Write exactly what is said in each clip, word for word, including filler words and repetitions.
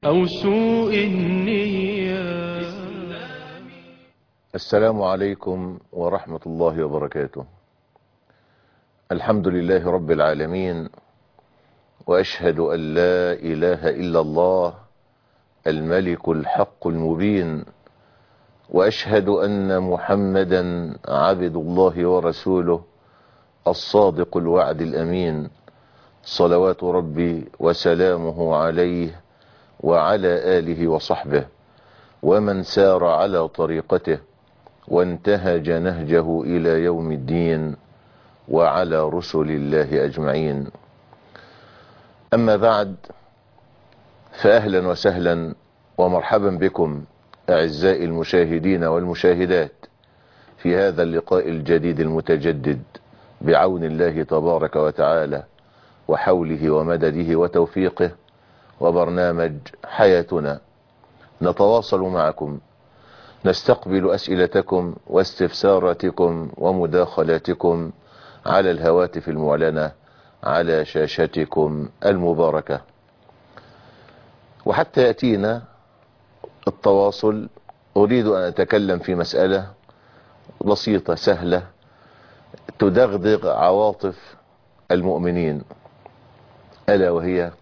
أو سوء النية. السلام عليكم ورحمة الله وبركاته. الحمد لله رب العالمين، وأشهد أن لا إله إلا الله الملك الحق المبين، وأشهد أن محمدا عبد الله ورسوله الصادق الوعد الأمين، صلوات ربي وسلامه عليه وعلى آله وصحبه ومن سار على طريقته وانتهج نهجه إلى يوم الدين، وعلى رسل الله أجمعين. أما بعد، فأهلا وسهلا ومرحبا بكم أعزائي المشاهدين والمشاهدات في هذا اللقاء الجديد المتجدد بعون الله تبارك وتعالى وحوله ومدده وتوفيقه، وبرنامج حياتنا. نتواصل معكم، نستقبل أسئلتكم واستفساراتكم ومداخلاتكم على الهواتف المعلنة على شاشتكم المباركة. وحتى يأتينا التواصل، أريد أن أتكلم في مسألة بسيطة سهلة تدغدغ عواطف المؤمنين، ألا وهي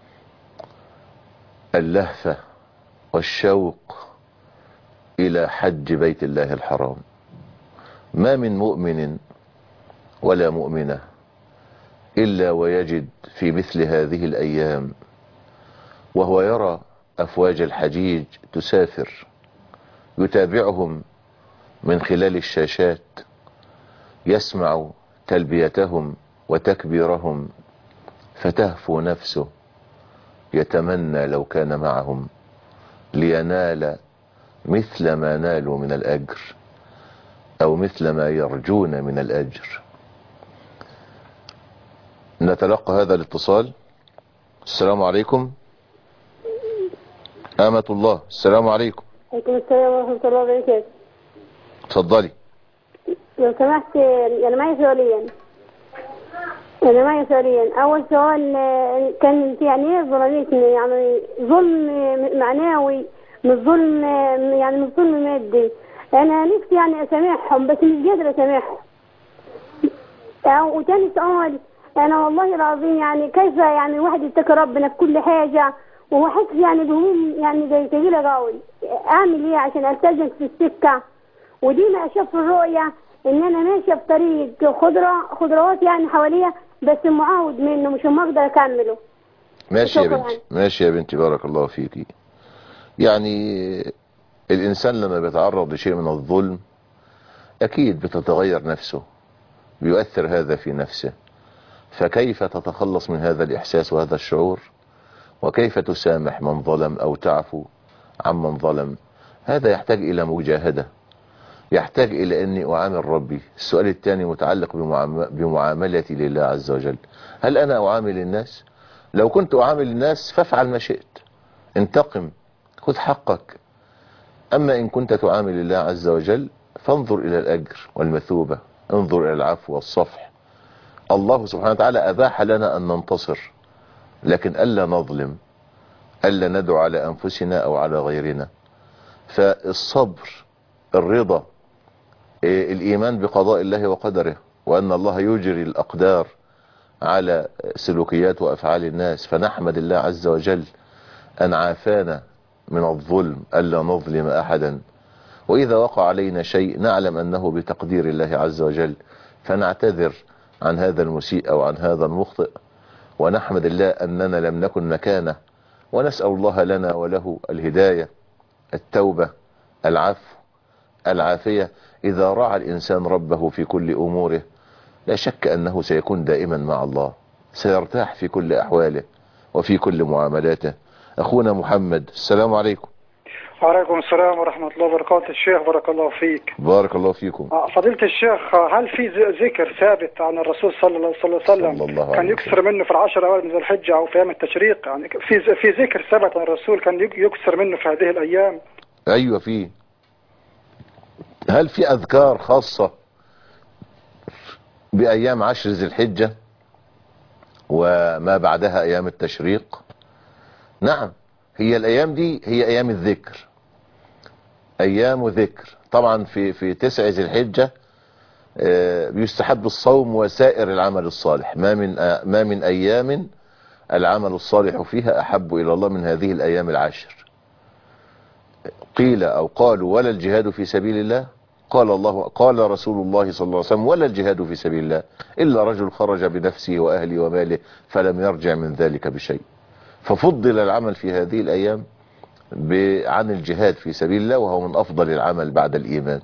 اللهفة والشوق إلى حج بيت الله الحرام. ما من مؤمن ولا مؤمنة إلا ويجد في مثل هذه الأيام وهو يرى أفواج الحجيج تسافر، يتابعهم من خلال الشاشات، يسمع تلبيتهم وتكبيرهم، فتهفو نفسه يتمنى لو كان معهم لينال مثل ما نالوا من الأجر أو مثل ما يرجون من الأجر. نتلقى هذا الاتصال. السلام عليكم. آمة الله، السلام عليكم. عليكم السلام ورحمة الله وبركاته. اتفضلي. لو سمحت، أنا معي سؤالين. أنا معي سؤالين. أول سؤال، كان يعني إيه ظلمتني؟ يعني ظلم معنوي، مش ظلم يعني مش ظلم مادي. أنا نفسي يعني أسامحهم بس مش قادرة أسامحهم. وتاني سؤال، أنا والله العظيم يعني كيف يعني الواحد يتقي ربنا في كل حاجة وهو حاسس يعني بهموم يعني زي تقيلة قوي. أعمل إيه عشان ألتزم في السكة؟ ودي ما أشوف في الرؤية إن أنا ماشية في طريق خضرة خضروات يعني حواليا، بس معاود منه مش ما أقدر أكمله. ماشي يا بنتي، ماشي يا بنتي، بارك الله فيكي. يعني الإنسان لما بيتعرض لشيء من الظلم أكيد بتتغير نفسه، بيؤثر هذا في نفسه. فكيف تتخلص من هذا الإحساس وهذا الشعور؟ وكيف تسامح من ظلم أو تعفو عمن ظلم؟ هذا يحتاج إلى مجاهدة، يحتاج إلى أني أعامل ربي. السؤال الثاني متعلق بمعاملتي لله عز وجل. هل أنا أعامل الناس؟ لو كنت أعامل الناس فافعل ما شئت، انتقم، خذ حقك. أما إن كنت تعامل الله عز وجل فانظر إلى الأجر والمثوبة، انظر إلى العفو والصفح. الله سبحانه وتعالى أباح لنا أن ننتصر، لكن ألا نظلم، ألا ندعو على أنفسنا أو على غيرنا. فالصبر، الرضا، الإيمان بقضاء الله وقدره، وأن الله يجري الأقدار على سلوكيات وأفعال الناس، فنحمد الله عز وجل أن عافانا من الظلم، ألا نظلم أحدا. وإذا وقع علينا شيء نعلم أنه بتقدير الله عز وجل، فنعتذر عن هذا المسيء أو عن هذا المخطئ، ونحمد الله أننا لم نكن مكانه، ونسأل الله لنا وله الهداية، التوبة، العفو، العافية. إذا راعى الإنسان ربه في كل أموره لا شك أنه سيكون دائما مع الله، سيرتاح في كل أحواله وفي كل معاملاته. أخونا محمد، السلام عليكم. وعليكم السلام ورحمة الله وبركاته. الشيخ بارك الله فيك. بارك الله فيكم. فضيلة الشيخ، هل في ذكر ثابت عن الرسول صلى الله عليه وسلم كان يكثر منه في العشر الأوائل من ذي الحجة أو في أيام التشريق؟ يعني في في ذكر ثابت عن الرسول كان يكثر منه في هذه الأيام؟ أيوة فيه. هل في أذكار خاصة بأيام عشر ذي الحجة وما بعدها أيام التشريق؟ نعم، هي الايام دي هي ايام الذكر، ايام ذكر. طبعا في في تسع ذي الحجة بيستحب الصوم وسائر العمل الصالح. ما من ما من ايام العمل الصالح فيها احب الى الله من هذه الايام العشر. قيل او قالوا ولا الجهاد في سبيل الله؟ قال الله قال رسول الله صلى الله عليه وسلم ولا الجهاد في سبيل الله الا رجل خرج بنفسه واهله وماله فلم يرجع من ذلك بشيء. ففضل العمل في هذه الايام عن الجهاد في سبيل الله، وهو من افضل العمل بعد الايمان.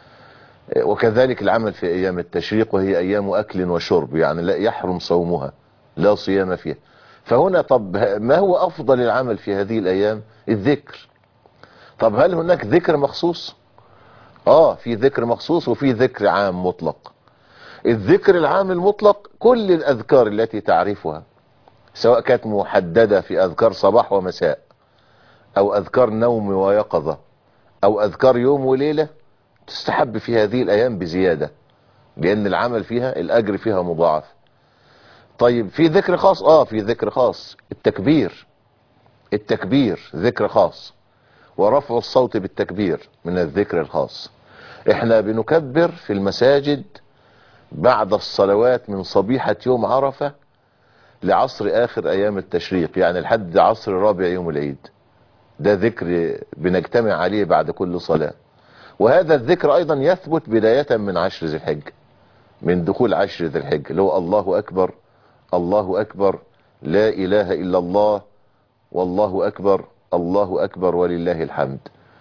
وكذلك العمل في ايام التشريق، وهي ايام اكل وشرب، يعني لا يحرم صومها، لا صيام فيها. فهنا طب ما هو افضل العمل في هذه الايام؟ الذكر. طب هل هناك ذكر مخصوص؟ اه في ذكر مخصوص وفي ذكر عام مطلق. الذكر العام المطلق كل الاذكار التي تعرفها، سواء كانت محددة في اذكار صباح ومساء، او اذكار نوم ويقظة، او اذكار يوم وليلة، تستحب في هذه الايام بزيادة، لان العمل فيها الاجر فيها مضاعف. طيب في ذكر خاص؟ اه في ذكر خاص. التكبير، التكبير ذكر خاص، ورفع الصوت بالتكبير من الذكر الخاص. احنا بنكبر في المساجد بعد الصلوات من صبيحة يوم عرفة لعصر اخر ايام التشريق، يعني لحد عصر رابع يوم العيد. ده ذكر بنجتمع عليه بعد كل صلاة. وهذا الذكر ايضا يثبت بداية من عشر ذي الحجة، من دخول عشر ذي الحجة، اللي هو الله اكبر الله اكبر لا اله الا الله والله اكبر الله اكبر ولله الحمد.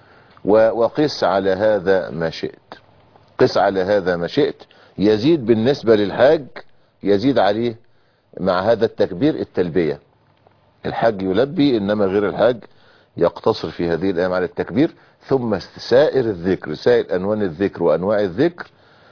وقس على هذا ما شئت، قس على هذا ما شئت. يزيد بالنسبة للحاج، يزيد عليه مع هذا التكبير التلبية. الحاج يلبي، انما غير الحاج يقتصر في هذه الايام على التكبير. ثم سائر الذكر، سائر انواع الذكر وانواع الذكر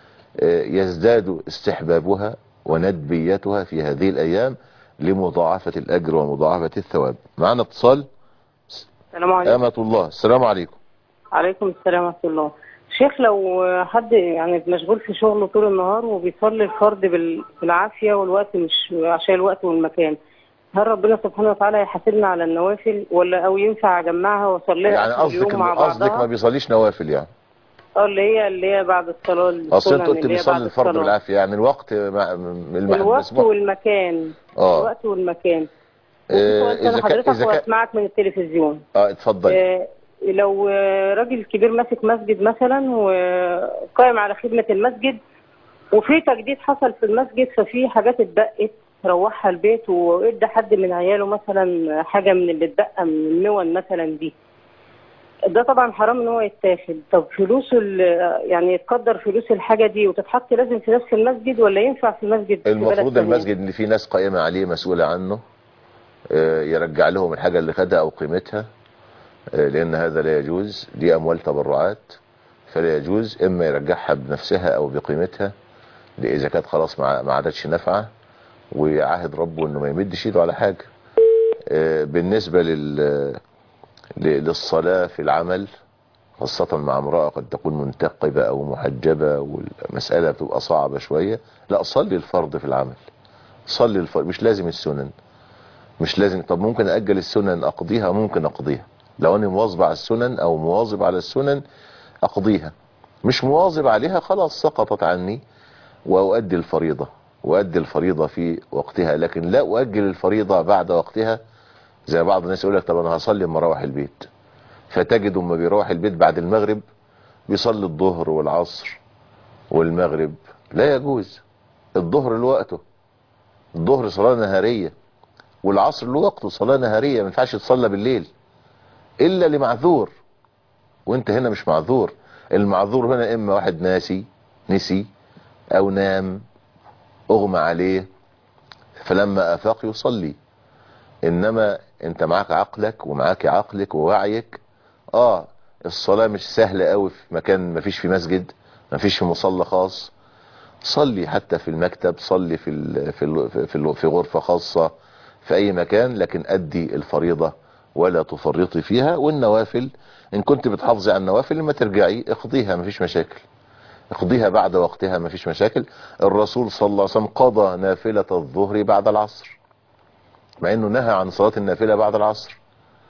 يزداد استحبابها وندبيتها في هذه الايام لمضاعفة الاجر ومضاعفة الثواب. معنا اتصال. السلام عليكم. أمة الله. السلام عليكم. عليكم السلام ورحمة الله. شيخ، لو حد يعني مشغول في شغله طول النهار وبيصلي الفرض بالعافية والوقت مش عشان الوقت والمكان، هل ربنا سبحانه وتعالى يحاسبنا على النوافل ولا او ينفع اجمعها واصليها يعني قصدك قصدك ما بيصليش نوافل يعني؟ اه اللي هي اللي هي بعد الصلاة. اصل انت قلت بيصلي الفرض بالعافية، يعني الوقت مع الوقت والمكان. اه الوقت والمكان. آه اذا حضرتك واسمعك من التلفزيون. اه اتفضل. آه لو راجل كبير ماسك مسجد مثلا وقائم على خدمة المسجد، وفي تجديد حصل في المسجد، ففي حاجات اتبقت روحها البيت، وادى حد من عياله مثلا حاجة من اللي اتبقى من المون مثلا دي، ده طبعا حرام ان هو يتاخد. طب فلوسه يعني يتقدر فلوس الحاجة دي وتتحط لازم في نفس المسجد ولا ينفع في المسجد؟ المفروض المسجد اللي فيه ناس قائمة عليه مسؤولة عنه يرجع لهم الحاجة اللي خدها او قيمتها، لان هذا لا يجوز، دي اموال تبرعات فلا يجوز. اما يرجعها بنفسها او بقيمتها اذا كانت خلاص ما عادتش نافعه، ويعاهد ربه انه ما يمدش ايده على حاجه. بالنسبه لل للصلاه في العمل، خاصه مع امراه قد تكون منتقبه او محجبه والمساله بتبقى صعبه شويه، لا صلي الفرض في العمل، صلي الفرض، مش لازم السنن، مش لازم. طب ممكن اجل السنن اقضيها؟ ممكن اقضيها لو انا مواظب على السنن او مواظب على السنن اقضيها. مش مواظب عليها خلاص سقطت عني، واؤدي الفريضة، وأدي الفريضة في وقتها، لكن لا أؤجل الفريضة بعد وقتها. زي بعض الناس يقول لك طب انا هصلي اما اروح البيت، فتجد اما بيروح البيت بعد المغرب بيصلي الظهر والعصر والمغرب. لا يجوز. الظهر له وقته، الظهر صلاة نهارية، والعصر له وقته صلاة نهارية، ما ينفعش تصلى بالليل الا لمعذور، وانت هنا مش معذور. المعذور هنا اما واحد ناسي نسي او نام اغمى عليه فلما افاق يصلي، انما انت معاك عقلك ومعاك عقلك ووعيك. اه الصلاة مش سهلة قوي في مكان ما فيش في مسجد، ما فيش في مصلى خاص، صلي حتى في المكتب، صلي في ال في ال في, ال في غرفة خاصة في اي مكان، لكن ادي الفريضة ولا تفرطي فيها. والنوافل ان كنت بتحافظي على النوافل لما ترجعي اقضيها، ما فيش مشاكل، اقضيها بعد وقتها، ما فيش مشاكل. الرسول صلى الله عليه وسلم قضى نافلة الظهر بعد العصر، مع انه نهى عن صلاة النافلة بعد العصر.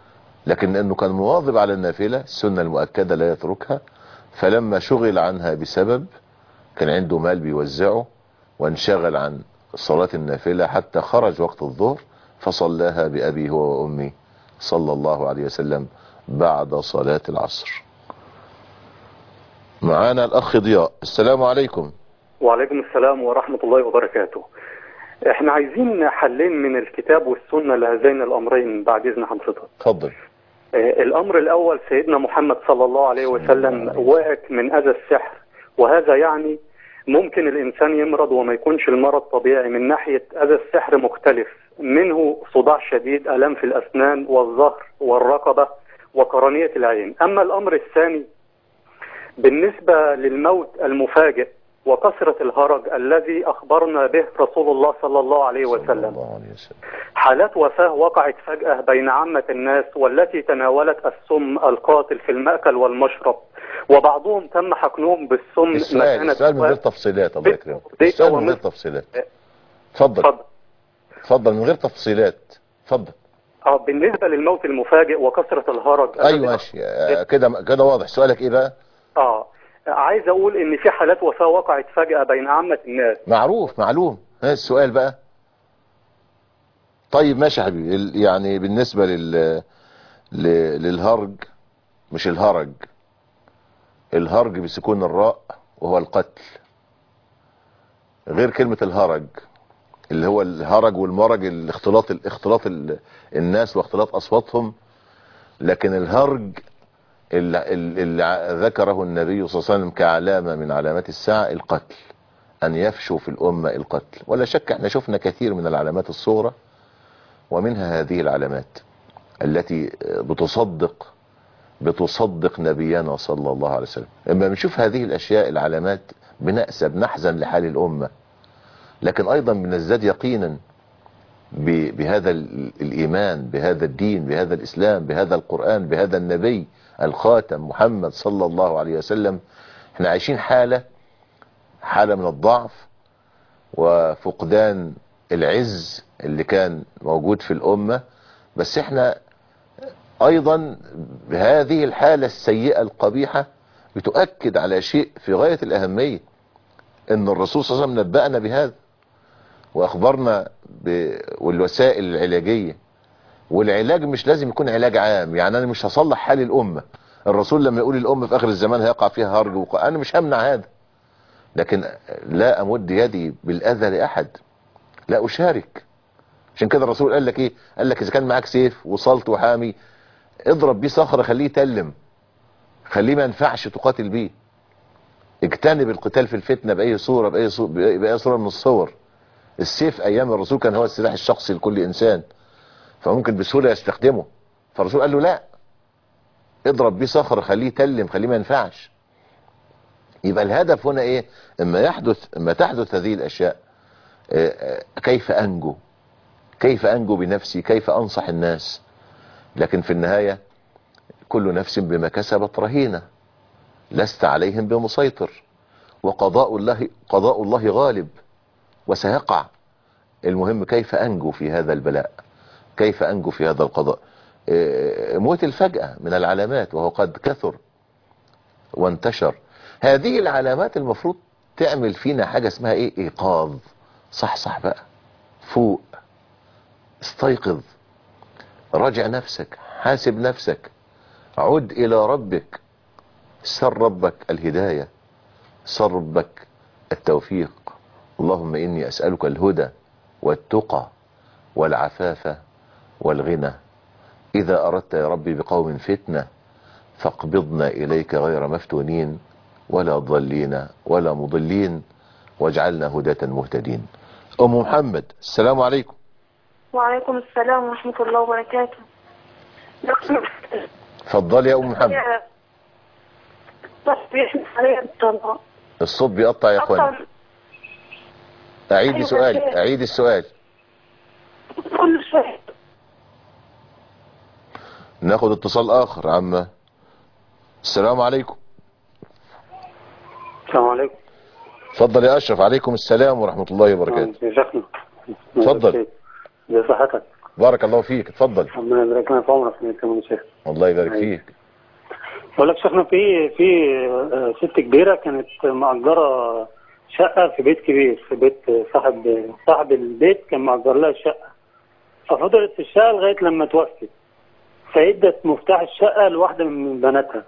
لكن انه كان مواظب على النافلة السنة المؤكدة لا يتركها. فلما شغل عنها بسبب كان عنده مال بيوزعه وانشغل عن صلاة النافلة حتى خرج وقت الظهر فصلاها بأبي هو وأمي صلى الله عليه وسلم بعد صلاة العصر. معانا الأخ ضياء. السلام عليكم. وعليكم السلام ورحمة الله وبركاته. احنا عايزين حلين من الكتاب والسنة لهذين الأمرين بعد إذن حضرتك. اتفضل. الأمر الأول سيدنا محمد صلى الله عليه وسلم واعك من أذى السحر، وهذا يعني ممكن الإنسان يمرض وما يكونش المرض طبيعي. من ناحية أذى السحر مختلف، منه صداع شديد، ألم في الأسنان والظهر والرقبة وقرنية العين. أما الأمر الثاني بالنسبة للموت المفاجئ وكثرة الهرج الذي أخبرنا به رسول الله صلى الله عليه وسلم، حالات وفاة وقعت فجأة بين عامة الناس والتي تناولت السم القاتل في المأكل والمشرب، وبعضهم تم حقنهم بالسم. السؤال, السؤال من غير تفصيلات. الله يكرمك. السؤال من غير تفصيلات. اتفضل اتفضل من غير تفصيلات. اتفضل. اه بالنسبة للموت المفاجئ وكثرة الهرج. ايوه ماشي كده كده واضح. سؤالك ايه بقى؟ اه عايز اقول ان في حالات وفاة وقعت فجأة بين عامة الناس. معروف معلوم. ها السؤال بقى. طيب ماشي يا حبيبي. يعني بالنسبة لل للهرج، مش الهرج، الهرج بسكون الراء وهو القتل، غير كلمة الهرج اللي هو الهرج والمرج الاختلاط الاختلاط الناس واختلاط اصواتهم. لكن الهرج اللي, اللي ذكره النبي صلى الله عليه وسلم كعلامة من علامات الساعة القتل، ان يفشو في الامة القتل. ولا شك احنا شفنا كثير من العلامات الصغرى، ومنها هذه العلامات التي بتصدق بتصدق نبينا صلى الله عليه وسلم. لما بنشوف هذه الاشياء العلامات بنأسى بنحزن لحال الامة، لكن ايضا بنزداد يقينا بهذا الايمان، بهذا الدين، بهذا الاسلام، بهذا القرآن، بهذا النبي الخاتم محمد صلى الله عليه وسلم. احنا عايشين حالة حالة من الضعف وفقدان العز اللي كان موجود في الامة، بس احنا ايضا بهذه الحالة السيئة القبيحة بتؤكد على شيء في غاية الاهمية، ان الرسول صلى الله عليه وسلم نبأنا بهذا واخبرنا بالوسائل العلاجية. والعلاج مش لازم يكون علاج عام، يعني انا مش هصلح حال الامة. الرسول لما يقول الامة في اخر الزمان هيقع فيها هرج وقع، انا مش همنع هذا، لكن لا امد يدي بالاذى لاحد، لا اشارك. عشان كده الرسول قال لك ايه؟ قال لك اذا كان معاك سيف وصلت وحامي اضرب بيه صخرة خليه يتلم، خليه ما ينفعش تقاتل بيه. اجتنب القتال في الفتنة بأي صورة بأي صورة, بأي صورة من الصور. السيف ايام الرسول كان هو السلاح الشخصي لكل انسان، فممكن بسهولة يستخدمه. فالرسول قال له لا، اضرب بيه صخرة خليه يتلم، خليه ما ينفعش. يبقى الهدف هنا ايه؟ اما يحدث اما تحدث هذه الاشياء كيف انجو، كيف انجو بنفسي، كيف انصح الناس. لكن في النهاية كل نفس بما كسبت رهينة، لست عليهم بمسيطر، وقضاء الله قضاء الله غالب وسيقع. المهم كيف انجو في هذا البلاء، كيف انجو في هذا القضاء. موت الفجأة من العلامات وهو قد كثر وانتشر. هذه العلامات المفروض تعمل فينا حاجة اسمها ايه؟ ايقاظ. صح صح بقى، فوق، استيقظ، راجع نفسك، حاسب نفسك، عد الى ربك، سر ربك الهداية، سر ربك التوفيق. اللهم اني اسألك الهدى والتقى والعفاف والغنى. اذا اردت يا ربي بقوم فتنة فاقبضنا اليك غير مفتونين ولا ضالين ولا مضلين، واجعلنا هداة مهتدين. ام محمد السلام عليكم. وعليكم السلام ورحمة الله وبركاته. اتفضلي يا ام محمد. الصوت بيقطع يا اخوان. اعيد السؤال، اعيد السؤال. كل شوية. ناخد اتصال اخر. عم السلام عليكم. السلام عليكم. اتفضل يا اشرف. عليكم السلام ورحمة الله وبركاته. يا شيخنا. اتفضل. يا صحتك. بارك الله فيك، اتفضل. ربنا يبارك لنا في عمرك يا شيخ. الله يبارك فيك. بقول لك شيخنا في في ست كبيره كانت مأجره شقه في بيت كبير، في بيت صاحب صاحب البيت كان مأجر لها الشقه، ففضلت في الشقه لغايه لما توفت، فادت مفتاح الشقه لواحده من بناتها،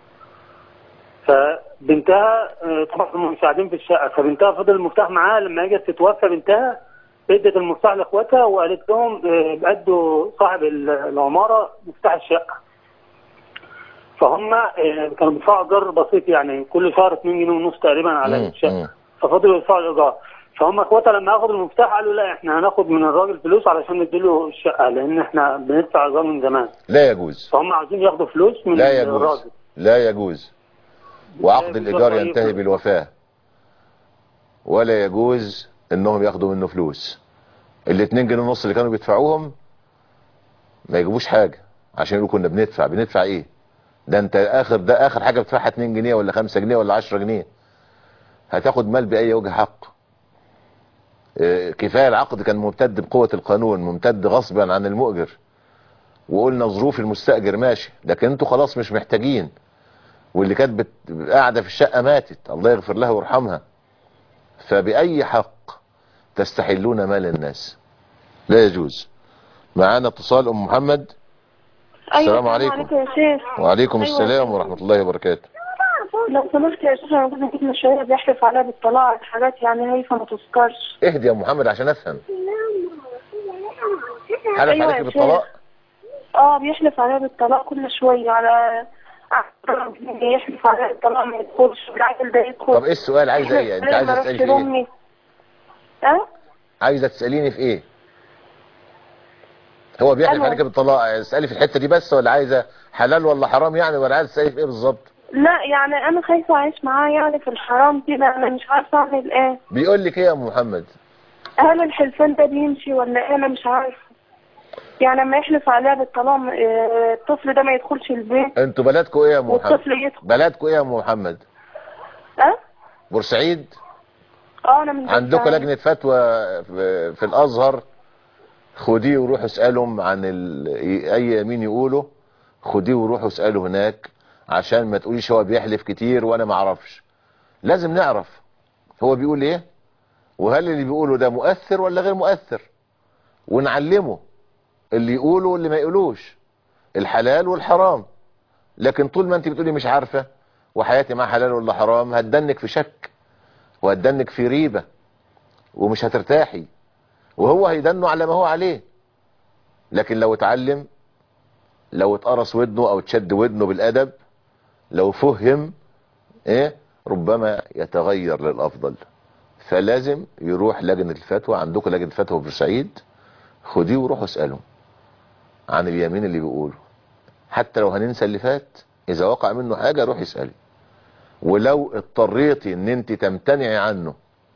فبنتها طبعا مساعدين في الشقه، فبنتها فضل المفتاح معاها لما اجت تتوفى بنتها، ادت المفتاح لاخواتها وقالت لهم ادوا صاحب العماره مفتاح الشقه. فهم كانوا بيدفعوا ايجار بسيط، يعني كل شهر اتنين جنيه ونص تقريبا على الشقه، ففضلوا يدفعوا الايجار. فهم اخواتها لما اخذوا المفتاح قالوا لا احنا هناخد من الراجل فلوس علشان نديله الشقه لان احنا بندفع ايجار من زمان. لا يجوز. فهم عايزين ياخدوا فلوس من لا يجوز. الراجل. لا يجوز. وعقد الايجار ينتهي بالوفاه، ولا يجوز انهم ياخدوا منه فلوس. الاتنين جنيه ونص اللي كانوا بيدفعوهم ما يجيبوش حاجه عشان يقولوا كنا بندفع. بندفع ايه؟ ده انت اخر ده اخر حاجه بتدفعها اتنين جنيه ولا خمسة جنيه ولا عشرة جنيه. هتاخد مال باي وجه حق؟ اه كفايه العقد كان ممتد بقوه القانون، ممتد غصبا عن المؤجر، وقلنا ظروف المستاجر ماشي، لكن انتوا خلاص مش محتاجين، واللي كانت بت... قاعده في الشقه ماتت، الله يغفر لها ويرحمها، فباي حق تستحلون مال الناس؟ لا يجوز. معانا اتصال ام محمد. السلام عليكم. عليكم يا شيخ. وعليكم السلام ورحمة الله وبركاته. لو سمحت يا شيخ انا كنت جبنا شويه بيحلف عليها بالطلاق، حاجات يعني هايفه ما تذكرش. اهدي يا ام محمد عشان افهم. حلف أيوة عليك بالطلاق؟ اه بيحلف عليها بالطلاق كل شويه، على يحلف عليها بالطلاق ما يدخلش، العيل ده يدخل. طب ايه السؤال؟ عايزه ايه؟ انت عايزه تسالي في ايه؟ اه عايزه تساليني في ايه؟ هو بيحلف عليك بالطلاق، اسالي في الحته دي بس، ولا عايزه حلال ولا حرام يعني، ولا عايزه تسالي في ايه بالظبط؟ لا يعني انا خايفه اعيش معاه يعني في الحرام كده، انا مش عارفه اعمل ايه. بيقول لك ايه يا ام محمد؟ هل الحلفان ده بيمشي ولا ايه؟ انا مش عارفه. يعني لما يحلف عليها بالطلاق الطفل ده ما يدخلش البيت. انتوا بلدكم ايه يا ام محمد؟ والطفل يدخل. بلدكم ايه يا ام محمد؟ اه بورسعيد؟ اه انا من عندكم لجنه فتوى في الازهر، خديه وروحوا اسالهم عن ال... اي يمين يقولوا، خديه وروحوا اسالوا هناك، عشان ما تقوليش هو بيحلف كتير وانا ما اعرفش. لازم نعرف هو بيقول ايه، وهل اللي بيقوله ده مؤثر ولا غير مؤثر، ونعلمه اللي يقوله واللي ما يقولوش، الحلال والحرام. لكن طول ما انت بتقولي مش عارفه وحياتي مع حلال ولا حرام، هتدنك في شك وهتدنك في ريبه ومش هترتاحي، وهو هيدنه على ما هو عليه. لكن لو اتعلم، لو اتقرص ودنه او تشد ودنه بالادب، لو فهم ايه، ربما يتغير للافضل. فلازم يروح لجنة الفتوى. عندكم لجنة فتوى في بورسعيد، خديه وروحوا اسألوا عن اليمين اللي بيقوله، حتى لو هننسى اللي فات، اذا وقع منه حاجة روح اسألي. ولو اضطريتي ان انت تمتنعي عنه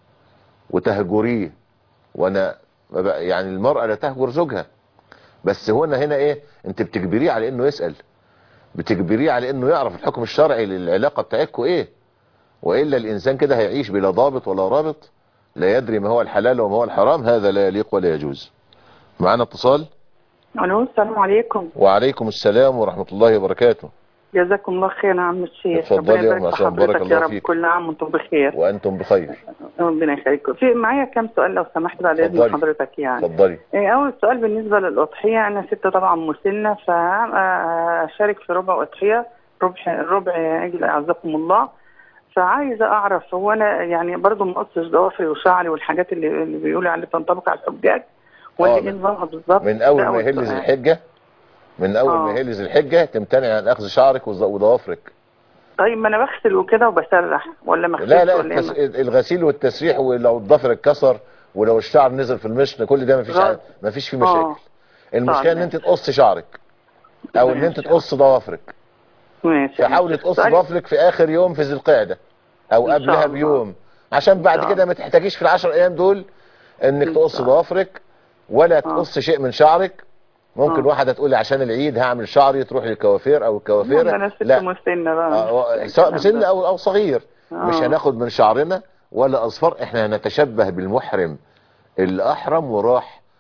وتهجريه، وانا يعني المرأة لا تهجر زوجها، بس هنا هنا ايه، انت بتجبريه على انه يسأل، بتجبريه على انه يعرف الحكم الشرعي للعلاقة بتاعتكم ايه، وإلا الإنسان كده هيعيش بلا ضابط ولا رابط، لا يدري ما هو الحلال وما هو الحرام. هذا لا يليق ولا يجوز. معنا اتصال. الو السلام عليكم. وعليكم السلام ورحمة الله وبركاته. جزاكم الله خير يا عم الشيخ. اتفضلي يا ام عشان بارك الله فيك. كل عام وانتم بخير. وانتم بخير. ربنا يخليكم. في معايا كم سؤال لو سمحت بعد اذن حضرتك يعني. اتفضلي. اول سؤال بالنسبه للاضحيه، انا ست طبعا مسنه، فاشارك في ربع اضحيه، ربع ربع عجل اعزكم الله. فعايزه اعرف، هو انا يعني برضه ما قصش ضوافري وشعري والحاجات اللي, اللي بيقولوا عليها تنطبق على الحجاج، ولا ايه نظامها بالظبط؟ من اول ما يهلز الحجه، من اول ما يهلز الحجه تمتنع عن اخذ شعرك وضوافرك. طيب ما انا بغسل وكده وبسرح ولا ما لا لا التس... الغسيل والتسريح، ولو الضفر اتكسر ولو الشعر نزل في المشط، كل ده ما فيش ع... ما فيش فيه مشاكل. آه. المشكله ان انت تقص شعرك او ان انت تقص ضوافرك. ماشي. فحاولي تقص ضوافرك في اخر يوم في ذي القعده او قبلها بيوم، عشان بعد كده ما تحتاجيش في العشر ايام دول انك تقص ضوافرك ولا تقص شيء من شعرك. ممكن أوه. واحدة تقول لي عشان العيد هعمل شعري، تروح للكوافير او الكوافيره. لا لا مسنة بقى، سواء مسن او او صغير. أوه. مش هناخد من شعرنا ولا اصفر، احنا هنتشبه بالمحرم اللي احرم وراح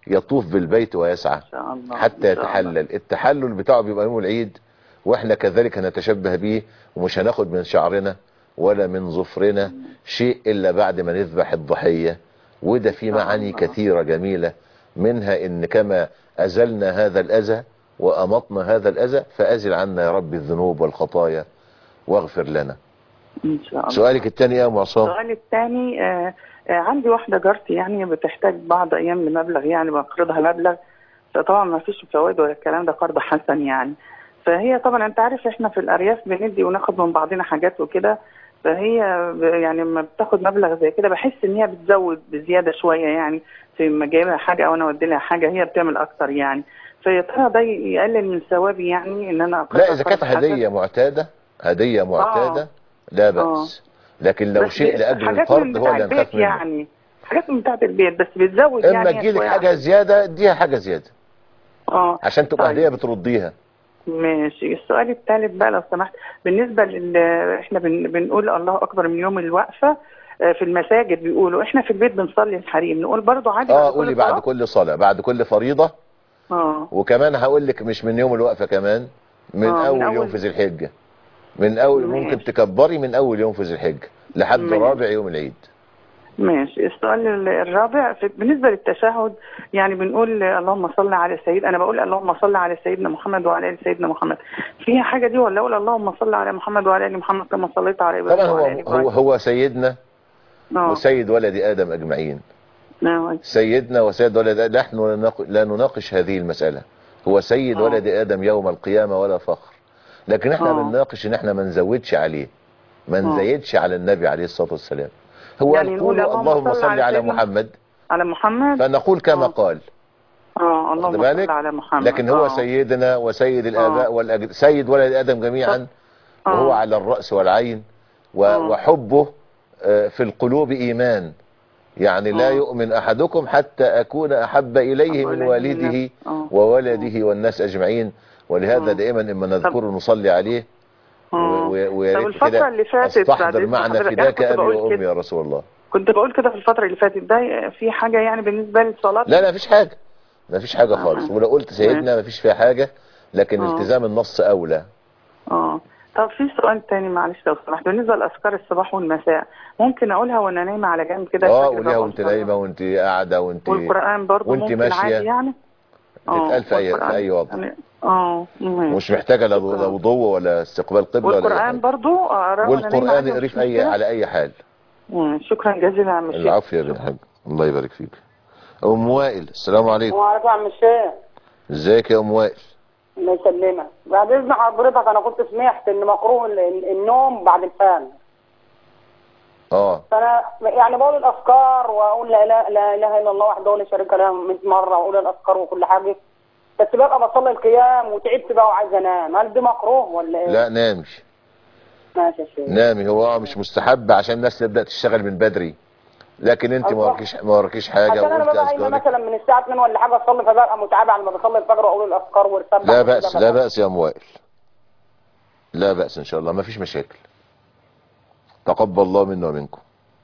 يطوف بالبيت ويسعى إن شاء الله. حتى يتحلل. التحلل بتاعه بيبقى يوم العيد، واحنا كذلك هنتشبه به، ومش هناخد من شعرنا ولا من ظفرنا شيء الا بعد ما نذبح الضحية. وده في معاني كثيرة جميلة، منها ان كما ازلنا هذا الاذى وامطنا هذا الاذى فازل عنا يا رب الذنوب والخطايا واغفر لنا. ان شاء الله. سؤالك الثاني يا ام عصام؟ السؤال الثاني آه آه عندي واحدة جارتي يعني بتحتاج بعض ايام لمبلغ، يعني بقرضها مبلغ، فطبعا ما فيش فوائد ولا الكلام ده، قرض حسن يعني. فهي طبعا انت عارف احنا في الارياف بندي وناخد من بعضنا حاجات وكده، فهي يعني لما بتاخد مبلغ زي كده بحس ان هي بتزود بزياده شويه، يعني في ما جايبها حاجه او انا اودي لها حاجه هي بتعمل اكتر يعني. فيا ترى ده يقلل من ثوابي يعني ان انا لا اذا كانت هديه معتاده هديه معتاده آه. لا باس آه. لكن لو شيء لاجل القرض هو اللي هنخاف منه. يعني حاجات من بتاعت البيت بس بتزود اما يعني. اما تجيلك حاجه زياده اديها حاجه زياده اه عشان تبقى طيب. هديه بترديها. ماشي. السؤال الثالث بقى لو سمحت، بالنسبه لل احنا بن... بنقول الله اكبر من يوم الوقفه في المساجد، بيقولوا احنا في البيت بنصلي الحريم، نقول برضو عادي اه قولي بعد كل صلاه بعد كل فريضه. اه وكمان هقول لك مش من يوم الوقفه، كمان من آه أول, من أول يوم في ذي الحجه، من اول ماشي. ممكن تكبري من اول يوم في ذي الحجه لحد ماشي. رابع يوم العيد. ماشي. السؤال الرابع بالنسبة للتشهد، يعني بنقول اللهم صل على سيد، انا بقول اللهم صل على سيدنا محمد وعلى ال سيدنا محمد، فيها حاجة دي ولا اقول اللهم صل على محمد وعلى ال محمد كما صليت على ابراهيم طبعا؟ هو هو, هو سيدنا أوه. وسيد ولد ادم اجمعين. نعم. سيدنا وسيد ولد ادم، نحن لا نناقش هذه المسألة، هو سيد أوه. ولد ادم يوم القيامة ولا فخر، لكن احنا بنناقش ان احنا ما نزودش عليه، ما نزيدش على النبي عليه الصلاة والسلام. هو يعني يقول اللهم صل على, على محمد على محمد فنقول كما أوه. قال اه اللهم صل على محمد، لكن هو أوه. سيدنا وسيد الآباء والأجد، سيد ولد آدم جميعا، وهو على الرأس والعين، وحبه في القلوب إيمان، يعني لا يؤمن أحدكم حتى أكون أحب إليه من والده وولده والناس أجمعين. ولهذا دائما إما نذكره نصلي عليه ويا الفترة اللي فاتت استحضر معنا فداك أبي وأمي يا رسول الله. كنت بقول كده في الفترة اللي فاتت، ده في حاجة يعني بالنسبة للصلاة؟ لا لا مفيش حاجة، مفيش حاجة خالص. ولو قلت سيدنا مفيش فيها حاجة، لكن أوه. التزام النص أولى. اه طب في سؤال تاني معلش لو سمحت، بالنسبة لأذكار الصباح والمساء ممكن أقولها وأنا نايمة على جنب كده؟ اه قوليها وأنت نايمة وأنت قاعدة وأنت والقرآن برضه وأنت ماشية يعني تتقال في أي في أي وضع. اه مش محتاجة لا وضوء ولا استقبال قبلة ولا والقرآن برضه اقراه والقرآن اقريه في أي على أي حال. شكرا جزيلا يا عم الشيخ. العفو يا بن حاج، الله يبارك فيك. أم وائل السلام عليكم. وعليكم يا عم الشيخ. ازيك يا أم وائل؟ الله يسلمك. بعد إذن حضرتك أنا كنت سمعت إن مكروه النوم بعد الفجر. اه فأنا يعني بقول الأذكار وأقول لا لا لا إله إلا الله وحده لا شريك له مية مرة، وأقول الأذكار وكل حاجة، بس ببقى بصلي القيام وتعبت بقى وعايز انام، هل ده مكروه ولا ايه؟ لا نامي. ماشي يا شيخ. نامي، هو مش مستحب عشان الناس تبدا تشتغل من بدري، لكن انت ما وراكيش ما وراكيش حاجه. عشان انا ببقى قايمه مثلا من الساعه اتنين ولا حاجه اصلي، فببقى متعبه على ما بصلي الفجر واقول الاذكار وارتبع. لا باس لا باس يا ام وائل، لا باس ان شاء الله، ما فيش مشاكل. تقبل الله منا ومنكم.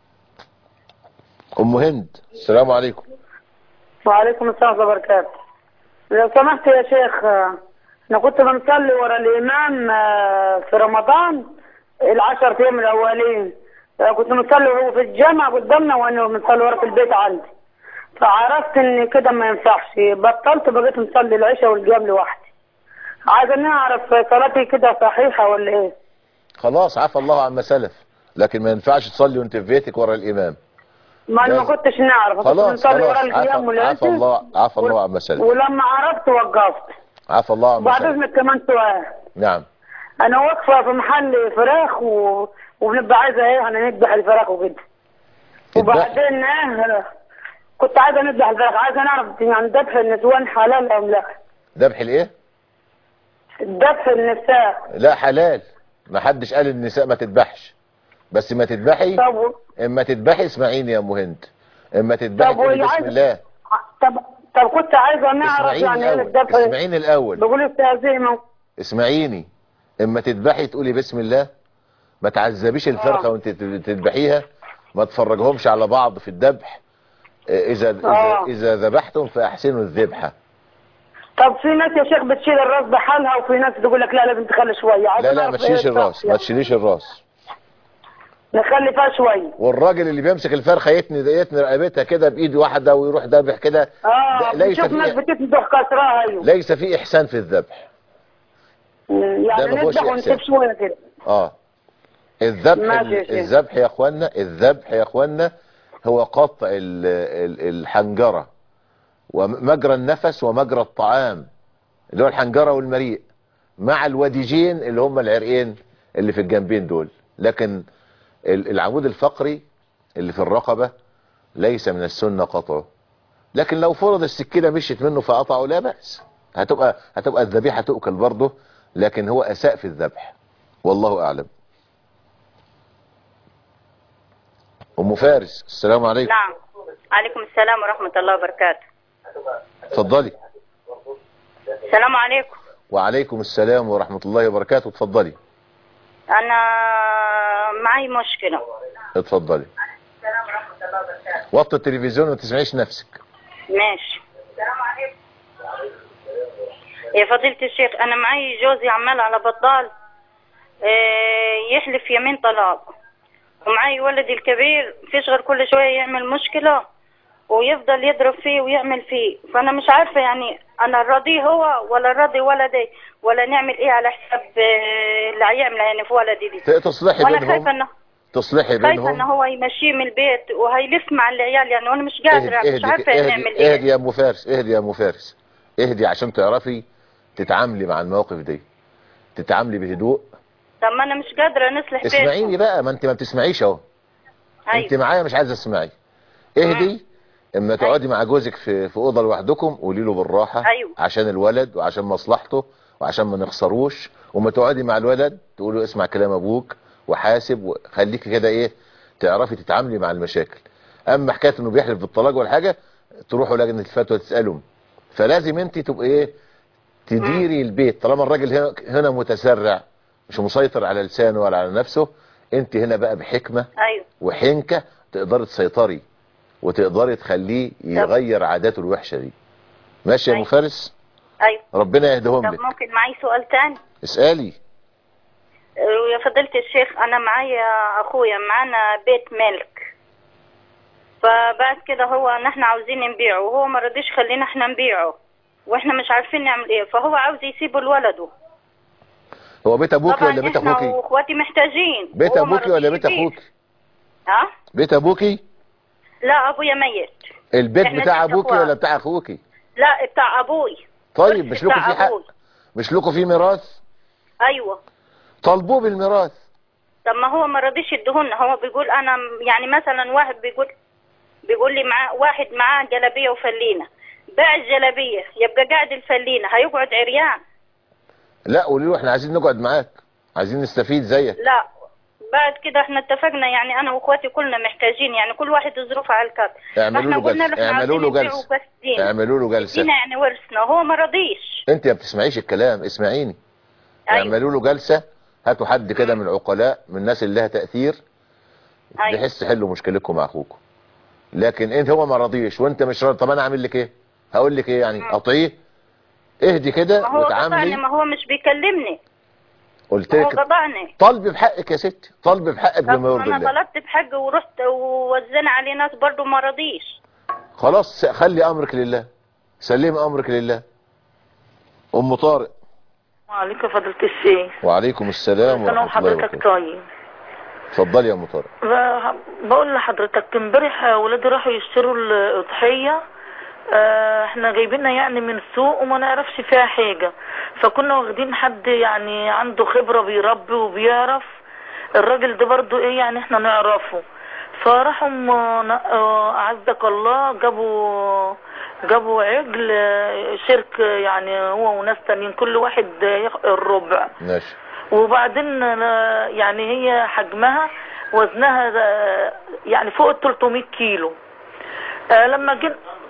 ام هند السلام عليكم. وعليكم السلام ورحمه الله وبركاته. لو سمحت يا شيخ، انا كنت بنصلي ورا الامام في رمضان العشر ايام الاولين، كنت بنصلي وهو في الجامع قدامنا وانا بنصلي ورا في البيت عندي، فعرفت ان كده ما ينفعش، بطلت بقيت نصلي العشاء والقيام لوحدي. عايزه نعرف صلاتي كده صحيحه ولا ايه؟ خلاص عفى الله عما سلف، لكن ما ينفعش تصلي وانت في بيتك ورا الامام. ما انا ما كنتش نعرف، كنت بنصلي ورا القيام والعشاء. عفى الله عفى الله عما سلف. ولما عرفت وقفت. عفى الله عما سلف. وبعد اذنك كمان سؤال. نعم. انا واقفه في محل فراخ و... وبنبقى عايزه ايه انا نذبح الفراخ وكده. وبعدين ايه كنت عايزه نذبح الفراخ، عايزه نعرف يعني ذبح النسوان حلال ام لا؟ ذبح الايه؟ ذبح النساء. لا حلال، ما حدش قال النساء ما تذبحش، بس ما تذبحي. طب اما تذبحي اسمعيني يا ام هند، اما تذبحي تقولي بسم عايز... الله. طب طب كنت عايزه نعرف يعني ايه الذبح. اسمعيني الاول. بقول استاذينه. اسمعيني، اما تذبحي تقولي بسم الله، ما تعذبيش الفرخه آه. وانت تذبحيها، ما تفرجهمش على بعض في الذبح، اذا اذا آه. اذا ذبحتم فاحسنوا الذبحه. طب في ناس يا شيخ بتشيل الراس بحالها، وفي ناس تقول لك لا لازم تخلي شويه. لا لا ما تشيليش الراس، ما تشيليش الراس، نخلي فيها شويه. والراجل اللي بيمسك الفرخه يتني يتني رقبتها كده بايد واحده ويروح ذابح كده. اه بنشوف ناس بتذبح كسراها. ايوه ليس في احسان في الذبح. يعني نذبح ونسيب شويه كده. اه الذبح الذبح يا اخوانا، الذبح يا اخوانا هو قطع الحنجره ومجرى النفس ومجرى الطعام اللي هو الحنجره والمريء مع الوديجين اللي هم العرقين اللي في الجنبين دول. لكن العمود الفقري اللي في الرقبه ليس من السنه قطعه، لكن لو فرض السكينه مشيت منه فقطعه لا باس، هتبقى هتبقى الذبيحه تؤكل برضه، لكن هو اساء في الذبح والله اعلم. ام فارس السلام عليكم. نعم عليكم السلام ورحمه الله وبركاته. اتفضلي. السلام عليكم. وعليكم السلام ورحمه الله وبركاته. اتفضلي. انا معي مشكله. اتفضلي. السلام ورحمه الله وبركاته. وطي التلفزيون وما تسمعيش نفسك. ماشي. السلام عليكم. يا فضيله الشيخ انا معي جوزي عمال على بطال يحلف يمين طلاق، ومعي ولدي الكبير فيش غير كل شويه يعمل مشكله ويفضل يضرب فيه ويعمل فيه، فانا مش عارفه يعني انا راضيه هو ولا راضي ولدي، ولا نعمل ايه على حساب اللي هيعمل يعني في ولدي دي. تصلحي وانا بينهم. خايفه انه تصلحي بينهم. خايفه ان هو يمشيه من البيت وهيلف مع العيال يعني، وانا مش قادره اهدي مش عارفه اهدي نعمل ايه. اهدي يا ام فارس، اهدي يا ام فارس، اهدي عشان تعرفي تتعاملي مع المواقف دي، تتعاملي بهدوء. طب ما انا مش قادره نصلح بينهم. اسمعيني بقى، ما انت ما بتسمعيش اهو. أيوة. انت معايا مش عايزه تسمعي. اهدي. اما تقعدي مع جوزك في في اوضه لوحدكم قولي له بالراحه. أيوة. عشان الولد وعشان مصلحته وعشان ما نخسروش، وما تقعدي مع الولد تقول له اسمع كلام ابوك وحاسب وخليكي كده ايه تعرفي تتعاملي مع المشاكل. اما حكايه انه بيحلف بالطلاق ولا حاجه تروحوا لجنه الفتوى تسالهم. فلازم انت تبقي ايه تديري البيت. طالما الراجل هنا, هنا متسرع مش مسيطر على لسانه ولا على نفسه، انت هنا بقى بحكمه أيوة. وحنكه تقدري تسيطري وتقدري تخليه يغير عاداته الوحشه دي. ماشي يا ام فارس؟ ايوه ربنا يهديهم لك. طب ممكن معي سؤال تاني؟ اسالي. يا فضيلة الشيخ انا معايا اخويا معانا بيت ملك، فبعد كده هو نحن عاوزين نبيعه وهو ما رضيش خلينا احنا نبيعه واحنا مش عارفين نعمل ايه، فهو عاوز يسيبه لولده. هو بيت ابوكي ولا بيت اخوكي؟ طبعا احنا واخواتي محتاجين. بيت ابوكي ولا بيت اخوكي؟ ها؟ بيت ابوكي؟ لا ابويا ميت. البيت بتاع ابوكي ولا بتاع اخوكي؟ لا بتاع ابوي. طيب مش لكم في حق؟ مش لكم في ميراث؟ ايوه. طالبوه بالميراث. طب ما هو ما رضيش يدهولنا، هو بيقول انا يعني مثلا واحد بيقول بيقول لي معاه واحد معاه جلابيه وفلينه، باع الجلابيه يبقى قاعد الفلينه هيقعد عريان. لا قولي له احنا عايزين نقعد معاك، عايزين نستفيد زيك. لا بعد كده احنا اتفقنا يعني انا واخواتي كلنا محتاجين يعني كل واحد ظروفه على الكف. اعملوا له جلسه، اعملوا له جلسه، اعملوا له جلسه. دينا يعني ورثنا وهو ما رضيش. انت ما بتسمعيش الكلام، اسمعيني. أيوة. اعملوا له جلسه، هاتوا حد كده من العقلاء من الناس اللي لها تاثير. أيوة. بحيث تحلوا مشكلتكم مع اخوكم. لكن انت هو ما رضيش وانت مش راضي، طب انا اعمل لك ايه؟ هقول لك ايه يعني؟ اقطعيه؟ اهدي كده وتعاملي. ما هو مش بيكلمني. قلت لك طالبي بحقك يا ستي، طالبي بحقك بما يرضي الله. انا طلبت بحقي ورحت ووزنا عليه ناس برضه ما رضيش. خلاص خلي امرك لله، سلمي امرك لله. ام طارق. وعليكم فضيلة الشيخ. وعليكم السلام ورحمة الله وبركاته. حضرتك طيب. اتفضلي يا ام طارق. بقول لحضرتك امبارح ولادي راحوا يشتروا الاضحيه، اه احنا جايبينها يعني من السوق وما نعرفش فيها حاجه، فكنا واخدين حد يعني عنده خبره بيربي وبيعرف، الراجل ده برضو ايه يعني احنا نعرفه، فراحوا اعزك الله جابوا جابوا عجل شرك يعني هو وناس تانيين كل واحد الربع. ماشي. وبعدين يعني هي حجمها وزنها يعني فوق ال ثلاثمية كيلو. آه لما جينا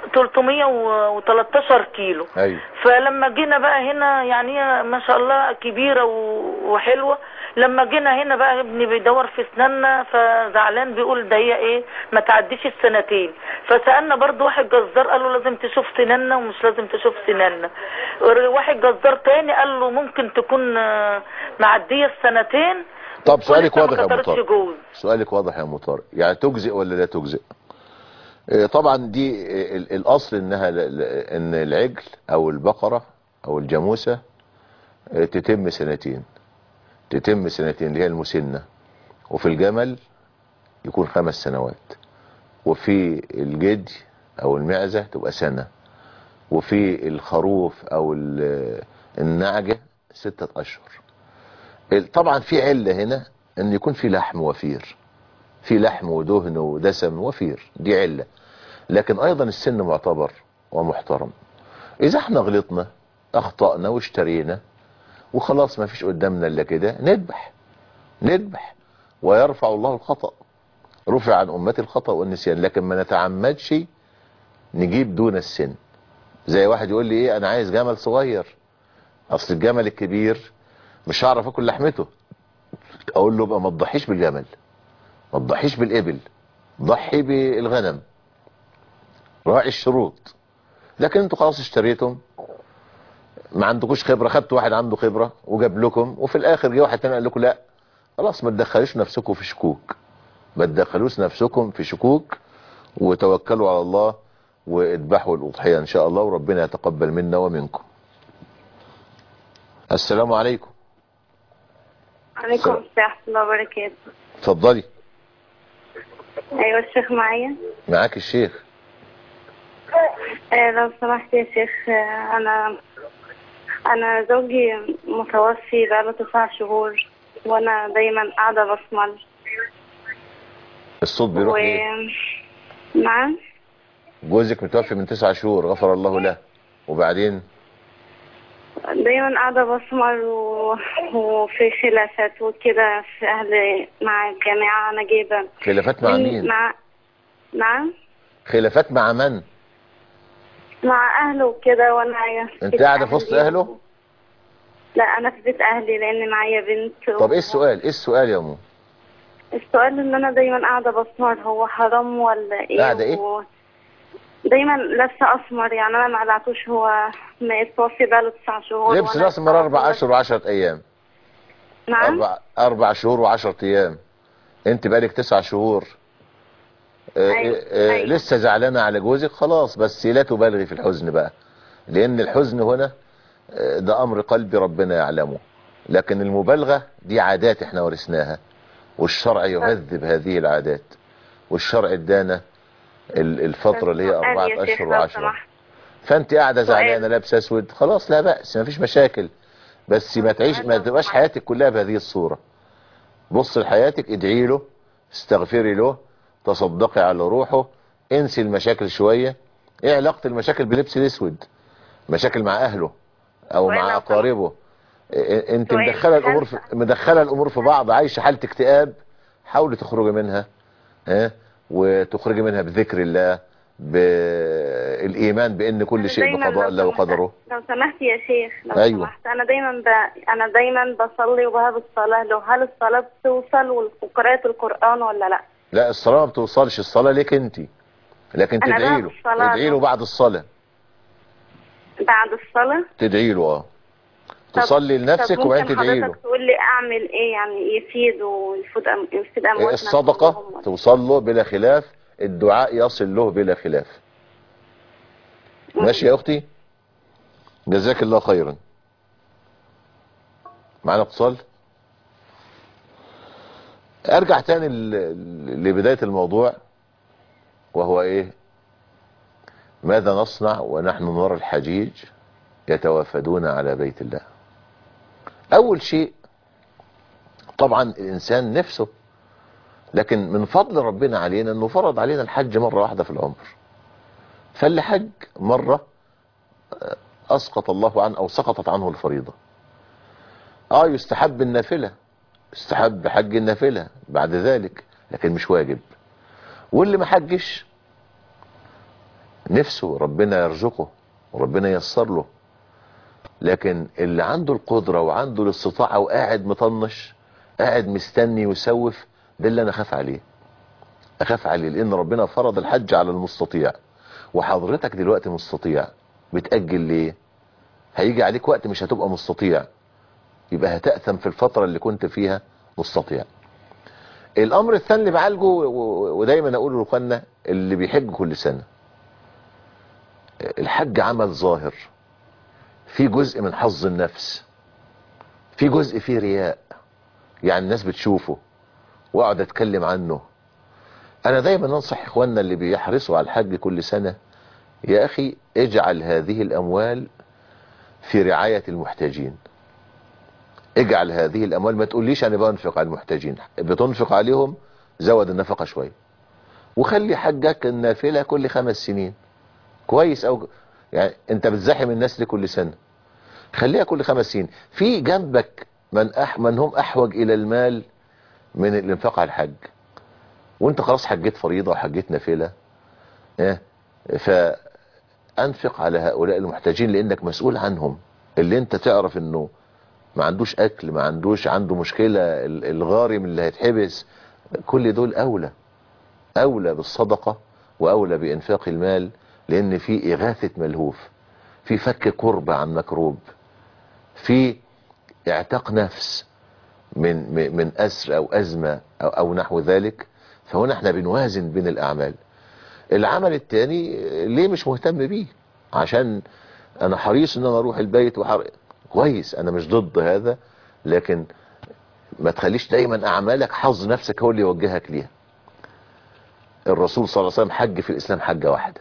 ثلاثمية وتلتاشر كيلو. ايوه. فلما جينا بقى هنا يعني هي ما شاء الله كبيرة وحلوة، لما جينا هنا بقى ابني بيدور في اسناننا فزعلان بيقول ده هي ايه ما تعديش السنتين. فسألنا برضو واحد جزار قال له لازم تشوف سناننا ومش لازم تشوف سناننا. واحد جزار تاني قال له ممكن تكون معدية السنتين. طب سؤالك واضح يا مطارق، سؤالك واضح يا مطارق، يعني تجزئ ولا لا تجزئ؟ طبعا دي الاصل انها ان العجل او البقرة او الجاموسة تتم سنتين تتم سنتين اللي هي المسنة، وفي الجمل يكون خمس سنوات، وفي الجدي او المعزة تبقى سنة، وفي الخروف او النعجة ستة اشهر. طبعا في علة هنا ان يكون في لحم وفير، في لحم ودهن ودسم وفير، دي علة. لكن ايضا السن معتبر ومحترم. اذا احنا غلطنا اخطأنا واشترينا وخلاص ما فيش قدامنا الا كده، نذبح نذبح ويرفع الله الخطأ، رفع عن امتي الخطأ والنسيان، لكن ما نتعمدش نجيب دون السن. زي واحد يقول لي ايه انا عايز جمل صغير، اصل الجمل الكبير مش هعرف اكل لحمته، اقول له بقى ما تضحيش بالجمل، ما تضحيش بالابل، ضحي بالغنم، راعي الشروط. لكن انتوا خلاص اشتريتم، ما عندكوش خبرة، خدت واحد عنده خبرة وجاب لكم، وفي الاخر جه واحد تاني قال لكم لا خلاص ما تدخلوش نفسكم في شكوك، ما تدخلوش نفسكم في شكوك، وتوكلوا على الله واذبحوا الأضحية ان شاء الله، وربنا يتقبل منا ومنكم. السلام عليكم. عليكم السلام ورحمة الله وبركاته. اتفضلي. ايوه الشيخ معايا؟ معاك الشيخ. آه لو سمحت يا شيخ، آه انا انا زوجي متوفي بقاله تسع شهور، وانا دايما قاعدة بسمر. الصوت بيروح و... ايه؟ نعم. جوزك متوفي من تسع شهور غفر الله له، وبعدين؟ دايما قاعدة بسمر و... وفي خلافات وكده في اهل مع الجماعة. انا جايبة خلافات مع مين؟ مع نعم. خلافات مع من؟ مع اهله وكده. وانا انت قاعدة في وسط اهله؟ لا انا في بيت اهلي لان معايا بنت. طب ايه السؤال؟ ايه السؤال يا امو؟ السؤال ان انا دايما قاعدة بسمر، هو حرام ولا ايه؟ قاعدة ايه؟ و... دايما لسه اسمر، يعني انا ما قلعتوش، هو ما يتوفي بقاله تسع شهور. لبس الاسمر اربع اشهر وعشرة ايام. نعم. اربع اربع شهور وعشرة ايام. انت بقالك تسع شهور. آه أيوة. آه أيوة. لسه زعلانة على جوزك، خلاص بس لا تبالغي في الحزن بقى، لان الحزن هنا آه ده امر قلبي ربنا يعلمه، لكن المبالغة دي عادات احنا ورثناها، والشرع يهذب هذه العادات، والشرع ادانا الفترة اللي هي أربعة أشهر وعشرة. فأنت قاعدة زعلانة لابسة أسود، خلاص لا بأس، ما فيش مشاكل، بس ما تعيش ما تبقاش حياتك كلها بهذه الصورة. بص لحياتك، ادعي له، استغفري له، تصدقي على روحه، انسي المشاكل شوية. ايه علاقة المشاكل بلبس الأسود؟ مشاكل مع أهله أو مع أقاربه. انت مدخلة الأمور في مدخلة الأمور في بعض، عايشة حالة اكتئاب، حاولي تخرجي منها، ها، وتخرجي منها بذكر الله، بالايمان بان كل شيء بقضاء الله وقدره. لو سمحت يا شيخ، لو أيوة. سمحت، انا دايما ب... انا دايما بصلي وبهاب الصلاه، لو هل الصلاه بتوصل وقراءه القران ولا لا؟ لا الصلاه ما بتوصلش، الصلاه ليك انت، لكن تدعي له، تدعي له بعد الصلاه. بعد الصلاه تدعي له، اه تصلي لنفسك وبعدين تدعي له. حضرتك تقول لي اعمل ايه يعني يفيد ويفيد أم... يفيد امواتنا؟ الصدقه توصل له بلا خلاف، الدعاء يصل له بلا خلاف. ماشي يا اختي، جزاك الله خيرا. معنا اتصال. ارجع تاني لبداية الموضوع، وهو ايه؟ ماذا نصنع ونحن نرى الحجيج يتوافدون على بيت الله؟ اول شيء طبعا الانسان نفسه، لكن من فضل ربنا علينا انه فرض علينا الحج مرة واحدة في العمر، فاللي حج مرة اسقط الله عنه او سقطت عنه الفريضة. اه يستحب النافلة، يستحب حج النافلة بعد ذلك، لكن مش واجب. واللي ما حجش نفسه ربنا يرزقه وربنا ييسر له، لكن اللي عنده القدرة وعنده الاستطاعة وقاعد مطنش قاعد مستني ويسوف، ده اللي انا اخاف عليه اخاف عليه لان ربنا فرض الحج على المستطيع، وحضرتك دلوقتي مستطيع بتأجل ليه؟ هيجي عليك وقت مش هتبقى مستطيع، يبقى هتأثم في الفترة اللي كنت فيها مستطيع. الامر الثاني اللي بعالجه ودايما اقوله لاخواننا اللي بيحج كل سنة، الحج عمل ظاهر، في جزء من حظ النفس، في جزء فيه رياء، يعني الناس بتشوفه واقعد اتكلم عنه. انا دايما انصح اخواننا اللي بيحرصوا على الحج كل سنة، يا اخي اجعل هذه الاموال في رعاية المحتاجين، اجعل هذه الاموال، ما تقوليش انا بنفق على المحتاجين، بتنفق عليهم زود النفقة شوية، وخلي حجك النافلة كل خمس سنين كويس، او يعني انت بتزاحم الناس لكل سنة، خليها كل خمس سنين. في جنبك من أح من هم احوج الى المال من الانفاق على الحج، وانت خلاص حجيت فريضة وحجيت نافلة، اه فانفق على هؤلاء المحتاجين لانك مسؤول عنهم. اللي انت تعرف انه ما عندوش اكل، ما عندوش عنده مشكلة، الغارم اللي هيتحبس، كل دول اولى اولى بالصدقة واولى بانفاق المال، لان في اغاثة ملهوف، في فك كرب عن مكروب، في اعتاق نفس من من اسر او ازمة او, أو نحو ذلك. فهنا احنا بنوازن بين الاعمال. العمل التاني ليه مش مهتم بيه؟ عشان انا حريص ان انا اروح البيت وحر... كويس، انا مش ضد هذا، لكن ما تخليش دايما اعمالك حظ نفسك هو اللي يوجهك ليها. الرسول صلى الله عليه وسلم حج في الاسلام حجة واحدة،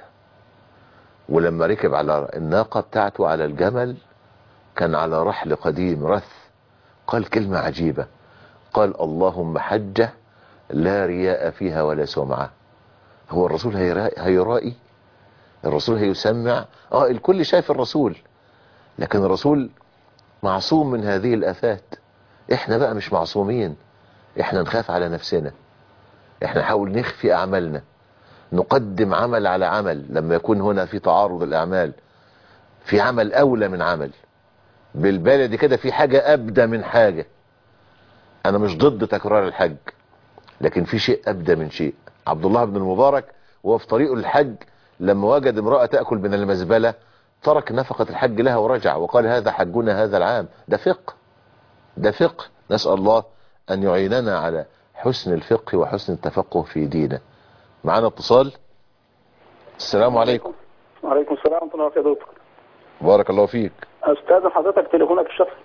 ولما ركب على الناقة بتاعته على الجمل كان على رحل قديم رث، قال كلمة عجيبة، قال اللهم حجة لا رياء فيها ولا سمعة. هو الرسول هيرائي؟ الرسول هيسمع؟ اه الكل شايف الرسول، لكن الرسول معصوم من هذه الآفات. احنا بقى مش معصومين، احنا نخاف على نفسنا، احنا نحاول نخفي اعمالنا، نقدم عمل على عمل لما يكون هنا في تعارض الاعمال، في عمل اولى من عمل، بالبلد كده في حاجة ابدى من حاجة. انا مش ضد تكرار الحج، لكن في شيء ابدى من شيء. عبد الله بن المبارك وهو في طريقه للحج لما وجد امرأة تأكل من المزبلة ترك نفقة الحج لها ورجع وقال هذا حجنا هذا العام. ده فقه، ده فقه. نسأل الله ان يعيننا على حسن الفقه وحسن التفقه في دينه. معنا اتصال. السلام عليكم. وعليكم السلام ورحمة الله وبركاته. بارك الله فيك. استاذ حضرتك تليفونك الشخصي؟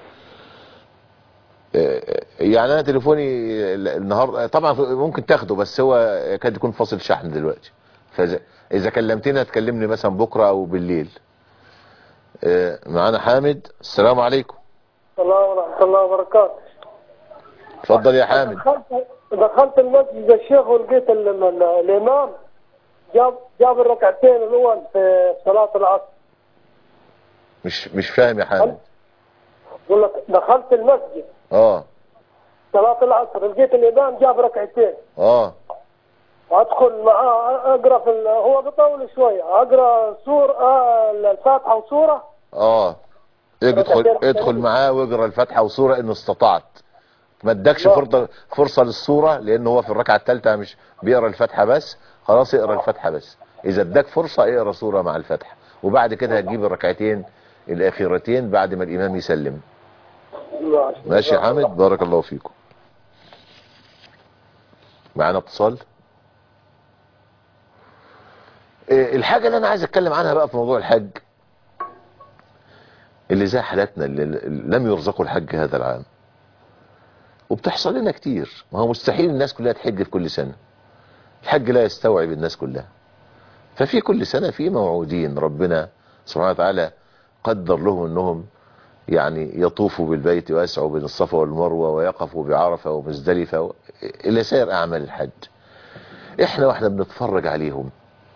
يعني انا تليفوني النهارده طبعا ممكن تاخده، بس هو كاد يكون فاصل شحن دلوقتي، فاذا كلمتني تكلمني مثلا بكره او بالليل. معانا حامد. السلام عليكم. السلام ورحمة الله وبركاته. اتفضل يا حامد. دخلت دخلت المسجد الشيخ ولقيت الامام جاب جاب الركعتين الاول في صلاة العصر. مش مش فاهم يا حامد. بقول لك دخلت المسجد اه صلاة العصر لقيت الامام جاب ركعتين. اه ادخل معاه اقرا في هو بيطول شويه، اقرا سور آه الفاتحه وسوره. اه ادخل ادخل معاه واقرا الفاتحه وسوره ان استطعت. ما ادكش فرصه فرصه للسوره لان هو في الركعه الثالثه مش بيقرا الفاتحه بس، خلاص اقرا الفاتحه بس. اذا اداك فرصه اقرا سوره مع الفاتحه، وبعد كده هتجيب الركعتين الاخيرتين بعد ما الامام يسلم. ماشي يا حامد، بارك الله فيكم. معانا اتصال. الحاجة اللي انا عايز اتكلم عنها بقى في موضوع الحج، اللي زي حالاتنا اللي لم يرزقوا الحج هذا العام، وبتحصل لنا كتير. ما هو مستحيل الناس كلها تحج في كل سنة، الحج لا يستوعب الناس كلها، ففي كل سنة في موعودين ربنا سبحانه وتعالى قدر لهم انهم يعني يطوفوا بالبيت ويسعوا بين الصفا والمروة ويقفوا بعرفة ومزدلفة و... الى سائر اعمال الحج. احنا واحنا بنتفرج عليهم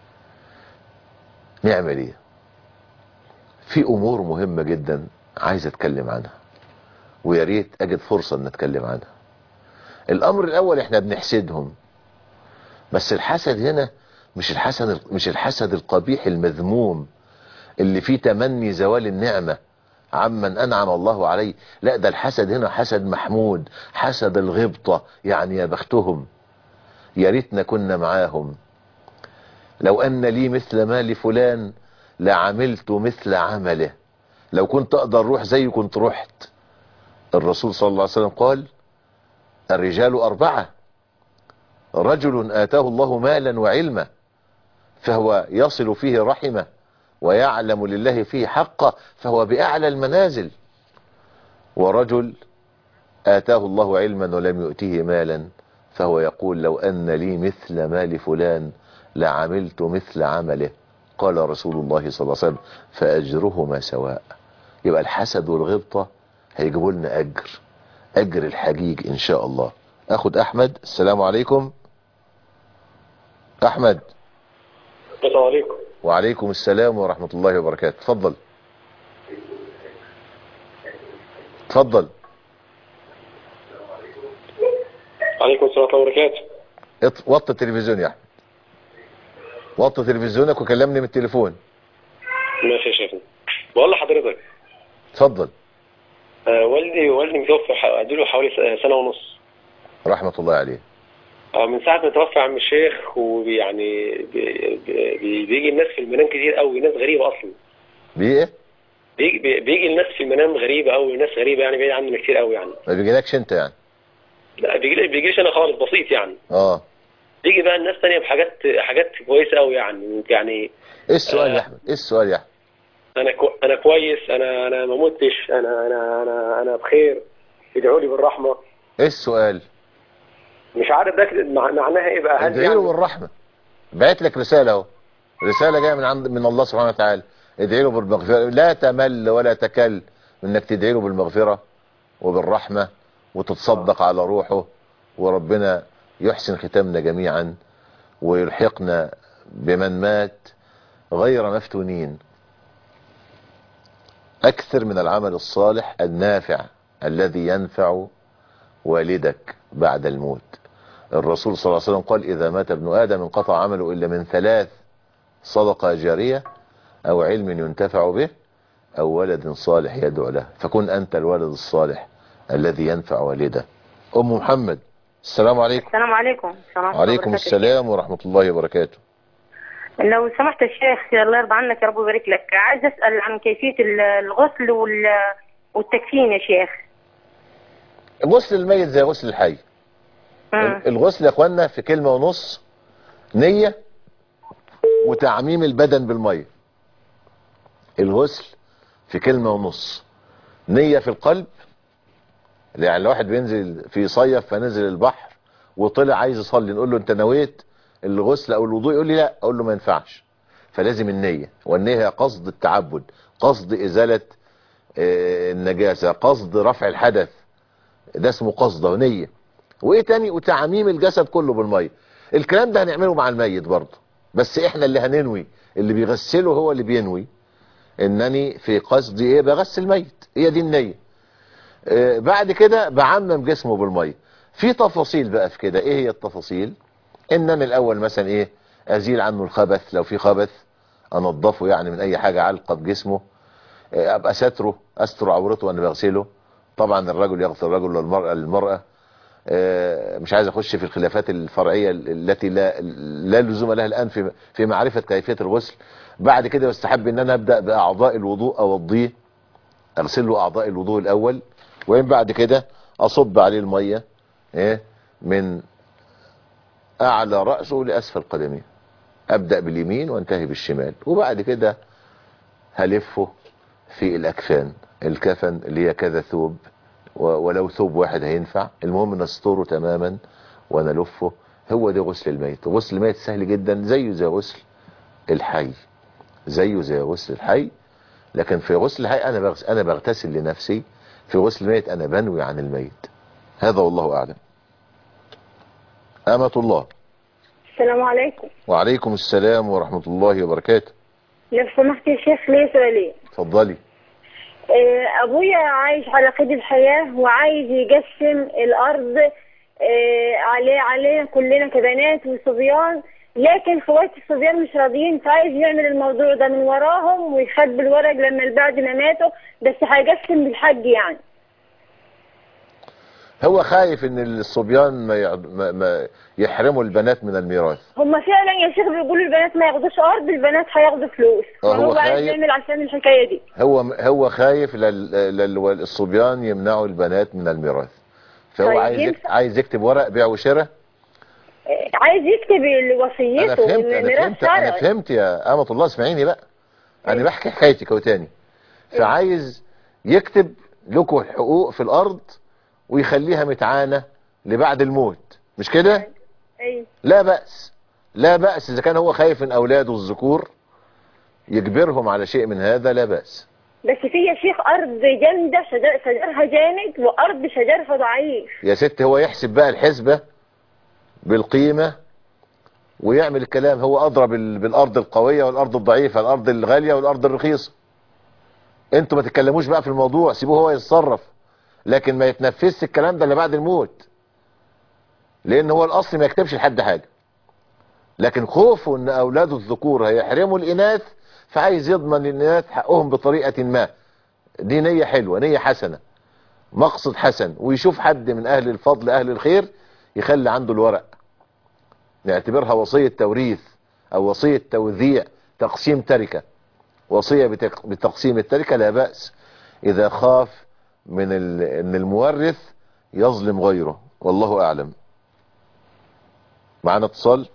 نعمل ايه؟ في امور مهمة جدا عايز اتكلم عنها، ويا ريت اجد فرصة ان اتكلم عنها. الامر الاول احنا بنحسدهم، بس الحسد هنا مش الحسد مش الحسد القبيح المذموم اللي فيه تمني زوال النعمة عمن أنعم الله عليه. لا، ده الحسد هنا حسد محمود، حسد الغبطة، يعني يا بختهم، يا ريتنا كنا معاهم، لو أن لي مثل ما لفلان لعملت مثل عمله، لو كنت أقدر أروح زيه كنت رحت. الرسول صلى الله عليه وسلم قال الرجال أربعة: رجل آتاه الله مالا وعلما فهو يصل فيه رحمه ويعلم لله فيه حقه فهو بأعلى المنازل، ورجل آتاه الله علما ولم يؤتيه مالا فهو يقول لو أن لي مثل ما لفلان لعملت مثل عمله. قال رسول الله صلى الله عليه وسلم فأجرهما سواء. يبقى الحسد والغبطة هيجيبوا لنا أجر، أجر الحجيج إن شاء الله. أخد أحمد. السلام عليكم. أحمد. السلام عليكم. وعليكم السلام ورحمة الله وبركاته. تفضل تفضل. عليكم السلام ورحمة الله وبركاته. وطي التلفزيون يا أحمد، وطي تلفزيونك وكلمني من التليفون. ماشي يا شيخنا. بقول لحضرتك اتفضل. آه والدي والدي متوفى اديله حوالي سنة ونص. رحمة الله عليه. اه من ساعة ما توفى عم الشيخ، ويعني بي بي بيجي الناس في المنام كتير قوي، ناس غريبة اصلا. بيجي بيجي بيجي الناس في المنام غريبة قوي، ناس غريبة يعني بعيد عننا كتير قوي يعني. ما بيجيلكش انت يعني؟ لا بيجي بيجيش انا خالص، بسيط يعني. اه بيجي بقى الناس تانية بحاجات حاجات كويسة قوي يعني يعني ايه السؤال آه يا احمد؟ ايه السؤال يا احمد؟ انا كو انا كويس، انا انا ما متش، انا انا انا انا بخير، ادعوا لي بالرحمة. ايه السؤال؟ مش عارف ده معناها ايه بقى. ادعي له بالرحمة. بعت لك رسالة اهو، رسالة جاية من عند من الله سبحانه وتعالى. ادعي له بالمغفرة، لا تمل ولا تكل انك تدعي له بالمغفرة وبالرحمة وتتصدق على روحه، وربنا يحسن ختامنا جميعا ويلحقنا بمن مات غير مفتونين. اكثر من العمل الصالح النافع الذي ينفع والدك بعد الموت. الرسول صلى الله عليه وسلم قال اذا مات ابن ادم انقطع عمله الا من ثلاث: صدقة جارية او علم ينتفع به او ولد صالح يدعو له. فكن انت الولد الصالح الذي ينفع والده. ام محمد. السلام عليكم. السلام عليكم. وعليكم السلام ورحمة الله وبركاته. لو سمحت يا شيخ الله يرضى عنك يا رب ويبارك لك، عايز اسال عن كيفيه الغسل والتكفين يا شيخ. غسل الميت زي غسل الحي. مم. الغسل يا اخوانا في كلمة ونص: نية وتعميم البدن بالمية. الغسل في كلمة ونص: نية في القلب، يعني الواحد بينزل في صيف فنزل البحر وطلع عايز يصلي، نقول له انت نويت الغسل او الوضوء؟ يقول لي لا، اقول له ما ينفعش. فلازم النية، والنية هي قصد التعبد، قصد ازالة النجاسة، قصد رفع الحدث، ده اسمه قصد ونية. وايه تاني؟ وتعميم الجسد كله بالمية. الكلام ده هنعمله مع الميت برضه، بس احنا اللي هننوي، اللي بيغسله هو اللي بينوي انني في قصدي ايه؟ بغسل ميت، هي دي النية. اه بعد كده بعمم جسمه بالمية. في تفاصيل بقى في كده. ايه هي التفاصيل؟ ان انا الاول مثلا ايه؟ ازيل عنه الخبث، لو في خبث انضفه يعني من اي حاجة علقة بجسمه. اه ابقى ستره، استر عورته وانا بغسله. طبعا الرجل يغسل الرجل والمرأة للمرأة. اه مش عايز اخش في الخلافات الفرعية التي لا لا لزوم لها الان في في معرفة كيفية الغسل. بعد كده بستحب ان انا ابدأ باعضاء الوضوء اوضيه، اغسل له اعضاء الوضوء الاول، وين بعد كده اصب عليه المية ايه من اعلى رأسه لاسفل قدميه. ابدأ باليمين وانتهي بالشمال، وبعد كده هلفه في الاكفان، الكفن اللي هي كذا ثوب، ولو ثوب واحد هينفع، المهم نستره تماما ونلفه. هو ده غسل الميت. غسل الميت سهل جدا، زيه زي غسل الحي، زيه زي غسل الحي. لكن في غسل الحي انا بغسل انا بغتسل لنفسي، في غسل الميت انا بنوي عن الميت. هذا والله اعلم. أمة الله. السلام عليكم. وعليكم السلام ورحمة الله وبركاته. لو سمحت يا شيخ ليه سؤالين. اتفضلي. ابويا عايش على قيد الحياة وعايز يقسم الارض عليه عليه كلنا كبنات وصبيان لكن خواتي الصبيان مش راضيين، فعايز يعمل الموضوع ده من وراهم ويخبي الورق لما بعد ما ماتوا، بس هيقسم بالحج يعني. هو خايف ان الصبيان ما, يعد... ما... ما يحرموا البنات من الميراث. هم فعلا يا شيخ بيقولوا البنات ما ياخدوش ارض، البنات هياخدوا فلوس. هو, هو عايز يعمل عشان الحكايه دي. هو هو خايف للصبيان لل... يمنعوا البنات من الميراث، فهو طيب عايز يك... عايز يكتب ورق بيع وشراء، عايز يكتب وصيته. انا فهمت انا فهمت انا فهمت يا امة الله، اسمعيني بقى. انا أيه. بحكي حكايتك اهو تاني. فعايز يكتب لكم الحقوق في الارض ويخليها متعانة لبعد الموت، مش كده؟ ايوه. لا بأس، لا بأس اذا كان هو خايف من اولاده الذكور يجبرهم على شيء من هذا، لا بأس. بس في يا شيخ ارض جامده شجر شجرها جامد وارض شجرها ضعيف. يا ست هو يحسب بقى الحسبة بالقيمة ويعمل الكلام، هو اضرب بالارض القوية والارض الضعيفة، الارض الغالية والارض الرخيصة. انتوا ما تتكلموش بقى في الموضوع، سيبوه هو يتصرف، لكن ما يتنفذش الكلام ده اللي بعد الموت، لان هو الاصل ما يكتبش لحد حاجة، لكن خوفه ان اولاده الذكور هيحرموا الاناث فعايز يضمن للاناث حقهم بطريقة ما. دي نية حلوة، نية حسنة، مقصد حسن، ويشوف حد من اهل الفضل اهل الخير يخلي عنده الورق، نعتبرها وصية توريث او وصية توزيع تقسيم تركة. وصية بتقسيم التركة لا بأس اذا خاف من ان المورث يظلم غيره، والله اعلم. معنا اتصال.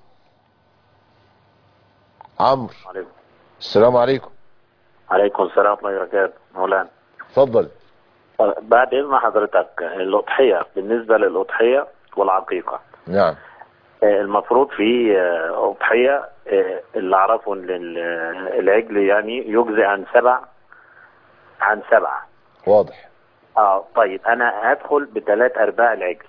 عمرو. عليكم. السلام عليكم. عليكم السلام ورحمة الله وبركاته. مولانا اتفضل. بعد اذن حضرتك، الاضحية بالنسبة للاضحية والعقيقة، نعم، المفروض في اضحية اللي اعرفه ان العجل يعني يجزئ عن سبع عن سبعة. واضح. اه طيب انا هدخل بثلاث ارباع العجل،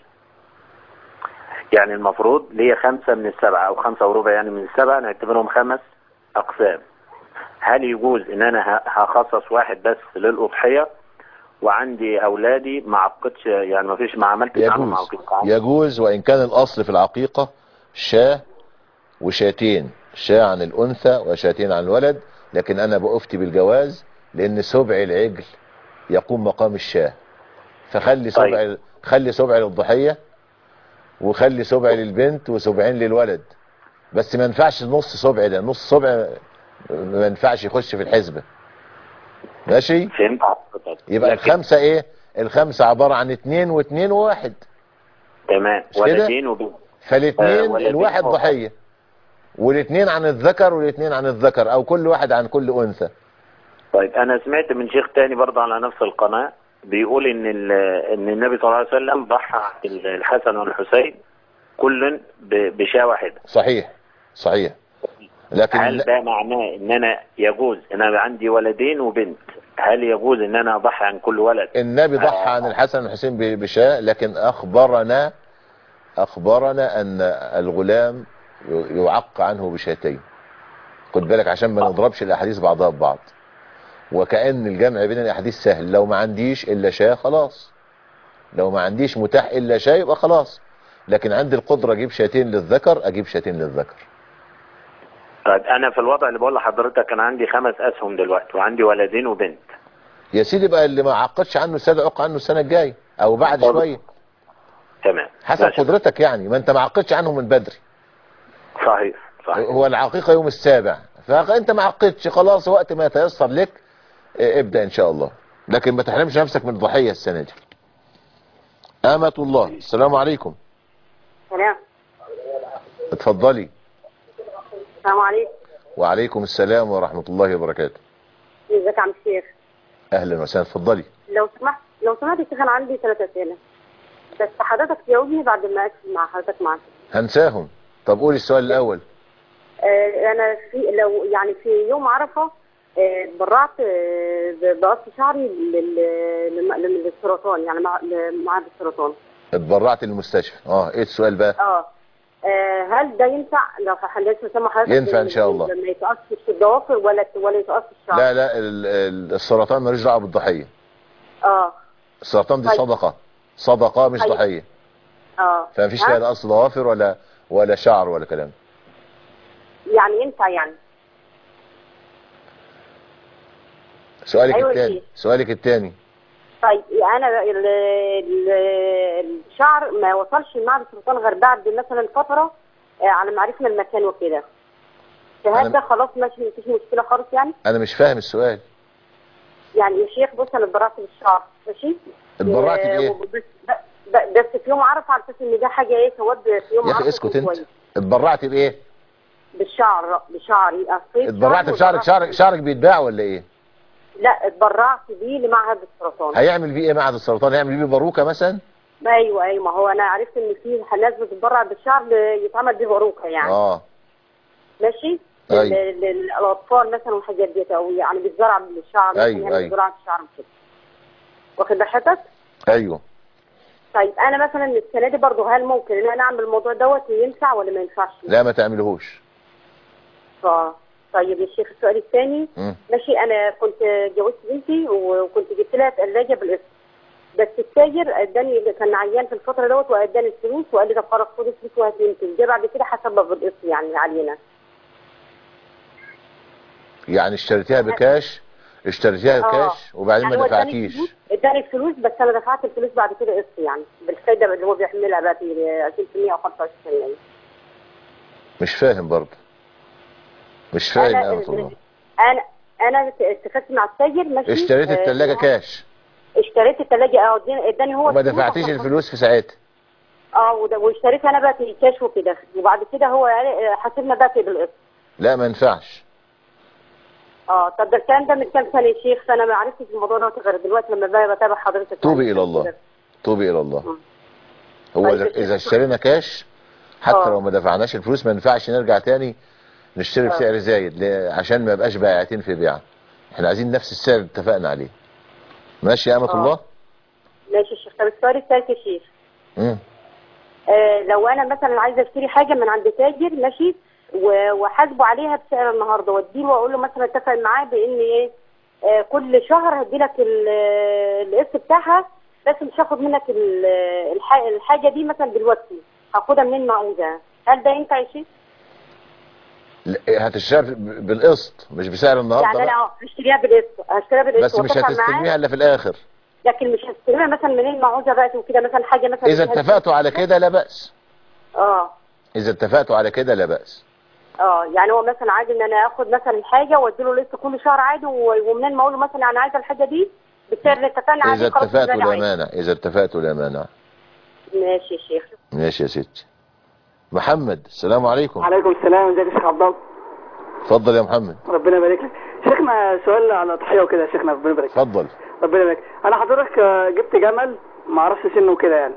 يعني المفروض ليا خمسة من السبعة او خمسة وربع يعني من السبعة، نعتبرهم خمس اقسام. هل يجوز ان انا هخصص واحد بس للاضحية وعندي اولادي ما عقدش، يعني ما فيش ما عملتش معاهم عقيقة؟ يجوز، وان كان الاصل في العقيقة شاة وشاتين، شاة عن الانثى وشاتين عن الولد، لكن انا بأفتي بالجواز لان سبع العجل يقوم مقام الشاة، فخلي سبع طيب. خلي سبع للضحية وخلي سبع للبنت وسبعين للولد، بس ما ينفعش نص سبع، ده نص سبع ما ينفعش يخش في الحسبة. ماشي؟ فهمت. يبقى الخمسة ايه؟ الخمسة عبارة عن اتنين واتنين وواحد. تمام. ولدين وبنت. فالاتنين آه الواحد ضحية، والاتنين عن الذكر والاتنين عن الذكر، او كل واحد عن كل انثى. طيب انا سمعت من شيخ تاني برضه على نفس القناة بيقول ان ان النبي صلى الله عليه وسلم ضحى الحسن والحسين كل بشاة واحدة. صحيح صحيح. لكن هل ده معناه ان انا يجوز ان انا عندي ولدين وبنت، هل يجوز ان انا اضحي عن كل ولد؟ النبي ضحى عن الحسن والحسين بشاة، لكن اخبرنا اخبرنا ان الغلام يعق عنه بشاتين. خد بالك عشان ما نضربش الاحاديث بعضها ببعض، وكأن الجمع بين الاحاديث سهل. لو ما عنديش الا شاة خلاص، لو ما عنديش متاح الا شاة يبقى خلاص، لكن عندي القدرة اجيب شاتين للذكر اجيب شاتين للذكر. طيب انا في الوضع اللي بقول لحضرتك انا عندي خمس اسهم دلوقتي وعندي ولدين وبنت. يا سيدي بقى اللي ما عقدش عنه السنه عق عنه السنه الجايه او بعد طبعا. شويه. تمام. حسب قدرتك يعني، ما انت ما عقدش عنه من بدري. صحيح صحيح. هو العقيقه يوم السابع، فانت ما عقدتش خلاص، وقت ما يتيسر لك ابدا ان شاء الله، لكن ما تحرمش نفسك من الضحيه السنه دي. آمة الله. السلام عليكم. سلام. اتفضلي. السلام عليكم. وعليكم السلام ورحمة الله وبركاته. ازيك يا عم الشيخ؟ اهلا وسهلا، اتفضلي. لو سمحت لو سمحت يا شيخ انا عندي ثلاث اسئله بس حضرتك تجاوبني بعد ما اقفل مع حضرتك معاك. هنساهم. طب قولي السؤال الاول. آه انا في لو يعني في يوم عرفه آه برعت آه بقص شعري للسرطان، يعني مع معهد السرطان. اتبرعت للمستشفى. اه ايه السؤال بقى؟ اه هل ده ينفع لو حليت مسمى حضرتك؟ ينفع ان شاء الله. ما يتقصش في الضوافر ولا ولا يتقص الشعر؟ لا لا السرطان ملوش دعوه بالضحيه. اه السرطان دي طيب. صدقه صدقه مش طيب. ضحيه. اه فمفيش لا قص ضوافر ولا ولا شعر ولا كلام. يعني ينفع يعني؟ سؤالك أيوة الثاني الشيخ. سؤالك الثاني طيب انا ال- ال- الشعر ما وصلش لمعهد السرطان غير بعد مثلا فتره آه، على ما عرفنا المكان وكده. فهل أنا- ده خلاص ماشي مفيش مشكله خالص يعني؟ انا مش فاهم السؤال. يعني يا شيخ بص انا اتبرعت بالشعر ماشي؟ اتبرعت آه، بايه؟ وبس- ب- ب- بس في يوم عرفه على اساس ان ده حاجه ايه سواد في يوم يا اخي عرفه اسكت كان انت. كويس. اتبرعت بايه؟ بالشعر بشعري قصيت اتبرعت شعري بشعرك؟ واتبرعت شعرك بيه. شعرك بيتباع ولا ايه؟ لا اتبرعت بيه لمعهد السرطان. هيعمل بيه ايه معهد السرطان؟ هيعمل بيه باروكه مثلا؟ ايوه ايوه ما هو انا عرفت ان في ناس بتتبرع بالشعر يتعمل بيه باروكه يعني. اه ماشي. أيوة. لل- للاطفال مثلا والحاجات ديت او يعني بيتزرع بالشعر مثلا أيوة، يعني أيوة. زراعه الشعر كده. واخد بحثك؟ ايوه. طيب انا مثلا السنه دي برضه هل ممكن ان انا اعمل الموضوع دوت ينفع ولا ما ينفعش؟ لا ما تعملهوش. اه طيب يا شيخ السؤال الثاني مم. ماشي. انا كنت جوزت بنتي وكنت جبت لها ثلاجه بالقسط، بس التاجر اداني كان عيان في الفتره دوت واداني الفلوس وقال لي طب خلاص خد الفلوس وهات يمكن جه بعد كده حسبها بالقسط يعني علينا. يعني اشتريتيها بكاش اشتريتيها آه. بكاش وبعدين يعني ما هو اداني دفعتيش. الفلوس اداني الفلوس بس انا دفعت الفلوس بعد كده قسط يعني بالفايده اللي هو بيعملها بقى في عشرين بالمية او خمسة وعشرين بالمية. مش فاهم برضه. مش فاهم انا يا رحمة الله. انا انا اتفقت مع التاجر ماشي. اشتريت الثلاجه آه كاش اشتريت الثلاجه اه اداني اداني هو وما الفلوس دفعتيش عشان- الفلوس في ساعتها. اه وده- واشتريت انا بقى في كاش وكده وبعد كده هو يعني حاسبنا بقى في بالقسط. لا ما ينفعش. اه طب ده الكلام ده من كام سنه يا شيخ؟ فانا ما عرفتش الموضوع ده غير دلوقتي لما بقى بتابع حضرتك. توبي يعني الى الله. كده. توبي الى الله. هو طيب اذا يا شيخ. إذا اشترينا كاش حتى آه. لو ما دفعناش الفلوس ما ينفعش نرجع تاني نشتري آه. بسعر زايد ل- عشان ما يبقاش بائعتين في بيعه. احنا عايزين نفس السعر اللي اتفقنا عليه. ماشي يا امة آه. الله؟ ماشي يا شيخ. طب السؤال الثالث يا شيخ. امم آه لو انا مثلا عايزه اشتري حاجه من عند تاجر ماشي و- وحاسبه عليها بسعر النهارده واديله واقول له مثلا اتفق معاه بان ايه آه كل شهر هدي لك القسط بتاعها بس مش هاخد منك ال- الح- الحاجه دي مثلا دلوقتي هاخدها منين معوزه. هل ده ينفع يا شيخ؟ لا، هتشتري ب- بالقسط مش بسعر النهارده يعني بقى. انا اه هشتريها بالقسط هشتريها بالقسط بس مش واتفق هتستلميها معاه الا في الاخر. لكن مش هستلمها مثلا منين معوزه بقى وكده مثلا حاجه مثلا اذا فيها- اتفقتوا على كده لا بأس. اه اذا اتفقتوا على كده لا بأس. اه يعني هو مثلا عادي ان انا اخد مثلا الحاجه واديله لسه كل شهر عادي و- ومنين ما اقول له مثلا انا عايزه الحاجه دي بالسعر اللي اتفقنا عليه اذا خلاص اتفقتوا يبقى لا عادي. مانع. اذا اتفقتوا لا مانع. ماشي يا شيخ. ماشي يا ستي. محمد السلام عليكم. عليكم السلام. ازيك يا شيخ عبد الله؟ اتفضل يا محمد. ربنا يبارك لك. شيخنا سؤال على الاضحيه وكده يا شيخنا ربنا يبارك لك. اتفضل. ربنا يبارك. انا حضرتك آه، جبت جمل ما اعرفش سنه وكده يعني.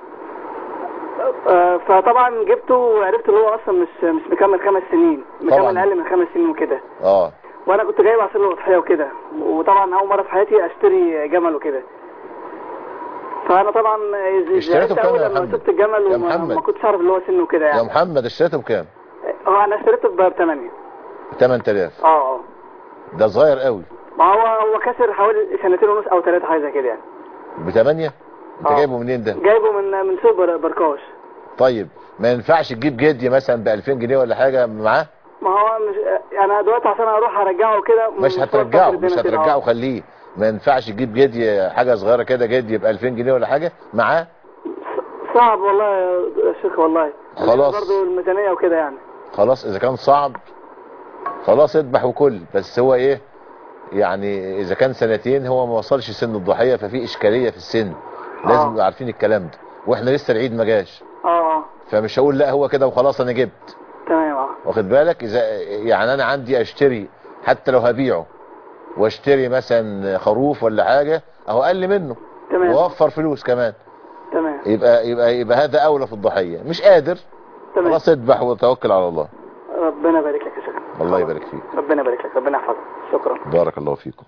آه، فطبعا جبته وعرفت ان هو اصلا مش مش مكمل خمس سنين، مكمل طبعاً. اقل من خمس سنين وكده. اه وانا كنت جايب عشان الاضحيه وكده، وطبعا اول مره في حياتي اشتري جمل وكده. فانا طبعا اشتريته بكام اول يا لما محمد؟ مسكت الجمل يا وما محمد. ما كنتش اعرف اللي هو سنه كده يا يعني. محمد اشتريته بكام؟ هو انا اشتريته ب ثمانية. ثمانية آلاف. اه اه ده صغير قوي. ما هو هو كسر حوالي سنتين ونص او ثلاثه حاجه زي كده يعني. ب ثمانية؟ انت آه. جايبه منين ده؟ جايبه من من سوق بر- بركاش. طيب ما ينفعش تجيب جدي مثلا ب ألفين جنيه ولا حاجه معاه؟ ما هو مش انا دلوقتي عشان اروح ارجعه كده مش هترجعه مش هترجعه خليه. ما ينفعش تجيب جدي حاجه صغيره كده جدي ب ألفين جنيه ولا حاجه معاه؟ صعب والله يا شيخ والله. خلاص. برضه الميزانيه وكده يعني. خلاص اذا كان صعب خلاص اذبح وكل. بس هو ايه يعني اذا كان سنتين هو ما وصلش سن الضحيه ففي اشكاليه في السن. لازم آه. نبقى عارفين الكلام ده واحنا لسه العيد ما جاش. اه فمش هقول لا هو كده وخلاص انا جبت. تمام اه واخد بالك؟ اذا يعني انا عندي اشتري حتى لو هبيعه واشتري مثلا خروف ولا حاجه اهو اقل منه. تمام. واوفر فلوس كمان. تمام. يبقى يبقى يبقى هذا اولى في الضحيه. مش قادر تمام. خلاص اذبح وتوكل على الله. ربنا يبارك لك يا شيخ. الله يبارك فيك. ربنا يبارك لك. ربنا يحفظك. شكرا. بارك الله فيكم.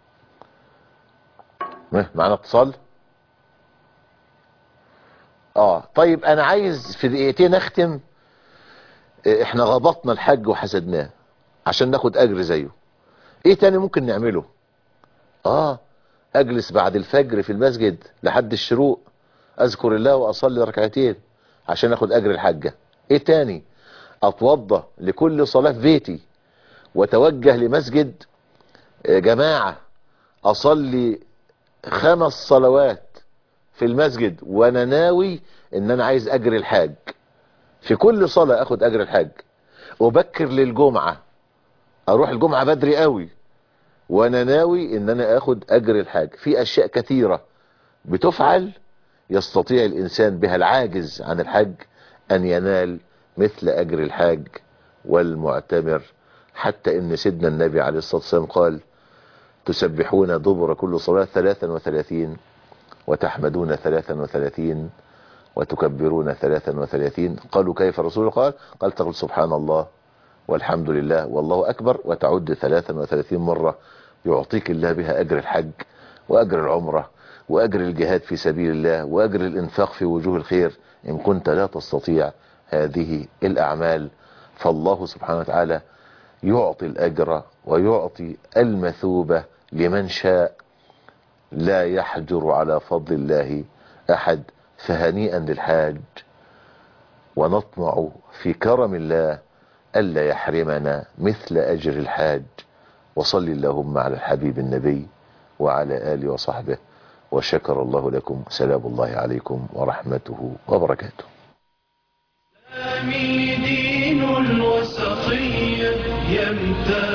معنا اتصال. اه طيب انا عايز في دقيقتين اختم. احنا غبطنا الحج وحسدناه عشان ناخد اجر زيه. ايه تاني ممكن نعمله؟ اه اجلس بعد الفجر في المسجد لحد الشروق اذكر الله واصلي ركعتين عشان اخد اجر الحجة. ايه تاني؟ اتوضى لكل صلاة في بيتي وتوجه لمسجد جماعة اصلي خمس صلوات في المسجد وانا ناوي ان انا عايز اجر الحاج، في كل صلاة اخد اجر الحاج، وبكر للجمعة اروح الجمعة بدري قوي وانا ناوي ان انا اخد اجر الحاج. في اشياء كثيرة بتفعل يستطيع الانسان بها العاجز عن الحج ان ينال مثل اجر الحاج والمعتمر، حتى ان سيدنا النبي عليه الصلاة والسلام قال تسبحون دبر كل صلاة ثلاثا وثلاثين وتحمدون ثلاثا وثلاثين وتكبرون ثلاثا وثلاثين. قالوا كيف الرسول؟ قال قال تقول سبحان الله والحمد لله والله أكبر وتعد ثلاثا وثلاثين مرة، يعطيك الله بها أجر الحج وأجر العمرة وأجر الجهاد في سبيل الله وأجر الإنفاق في وجوه الخير. إن كنت لا تستطيع هذه الأعمال فالله سبحانه وتعالى يعطي الأجر ويعطي المثوبة لمن شاء، لا يحجر على فضل الله أحد. فهنيئا للحاج، ونطمع في كرم الله ألا يحرمنا مثل أجر الحاج. وصل اللهم على الحبيب النبي وعلى آله وصحبه، وشكر الله لكم. سلام الله عليكم ورحمته وبركاته. دين الوسطية يمتد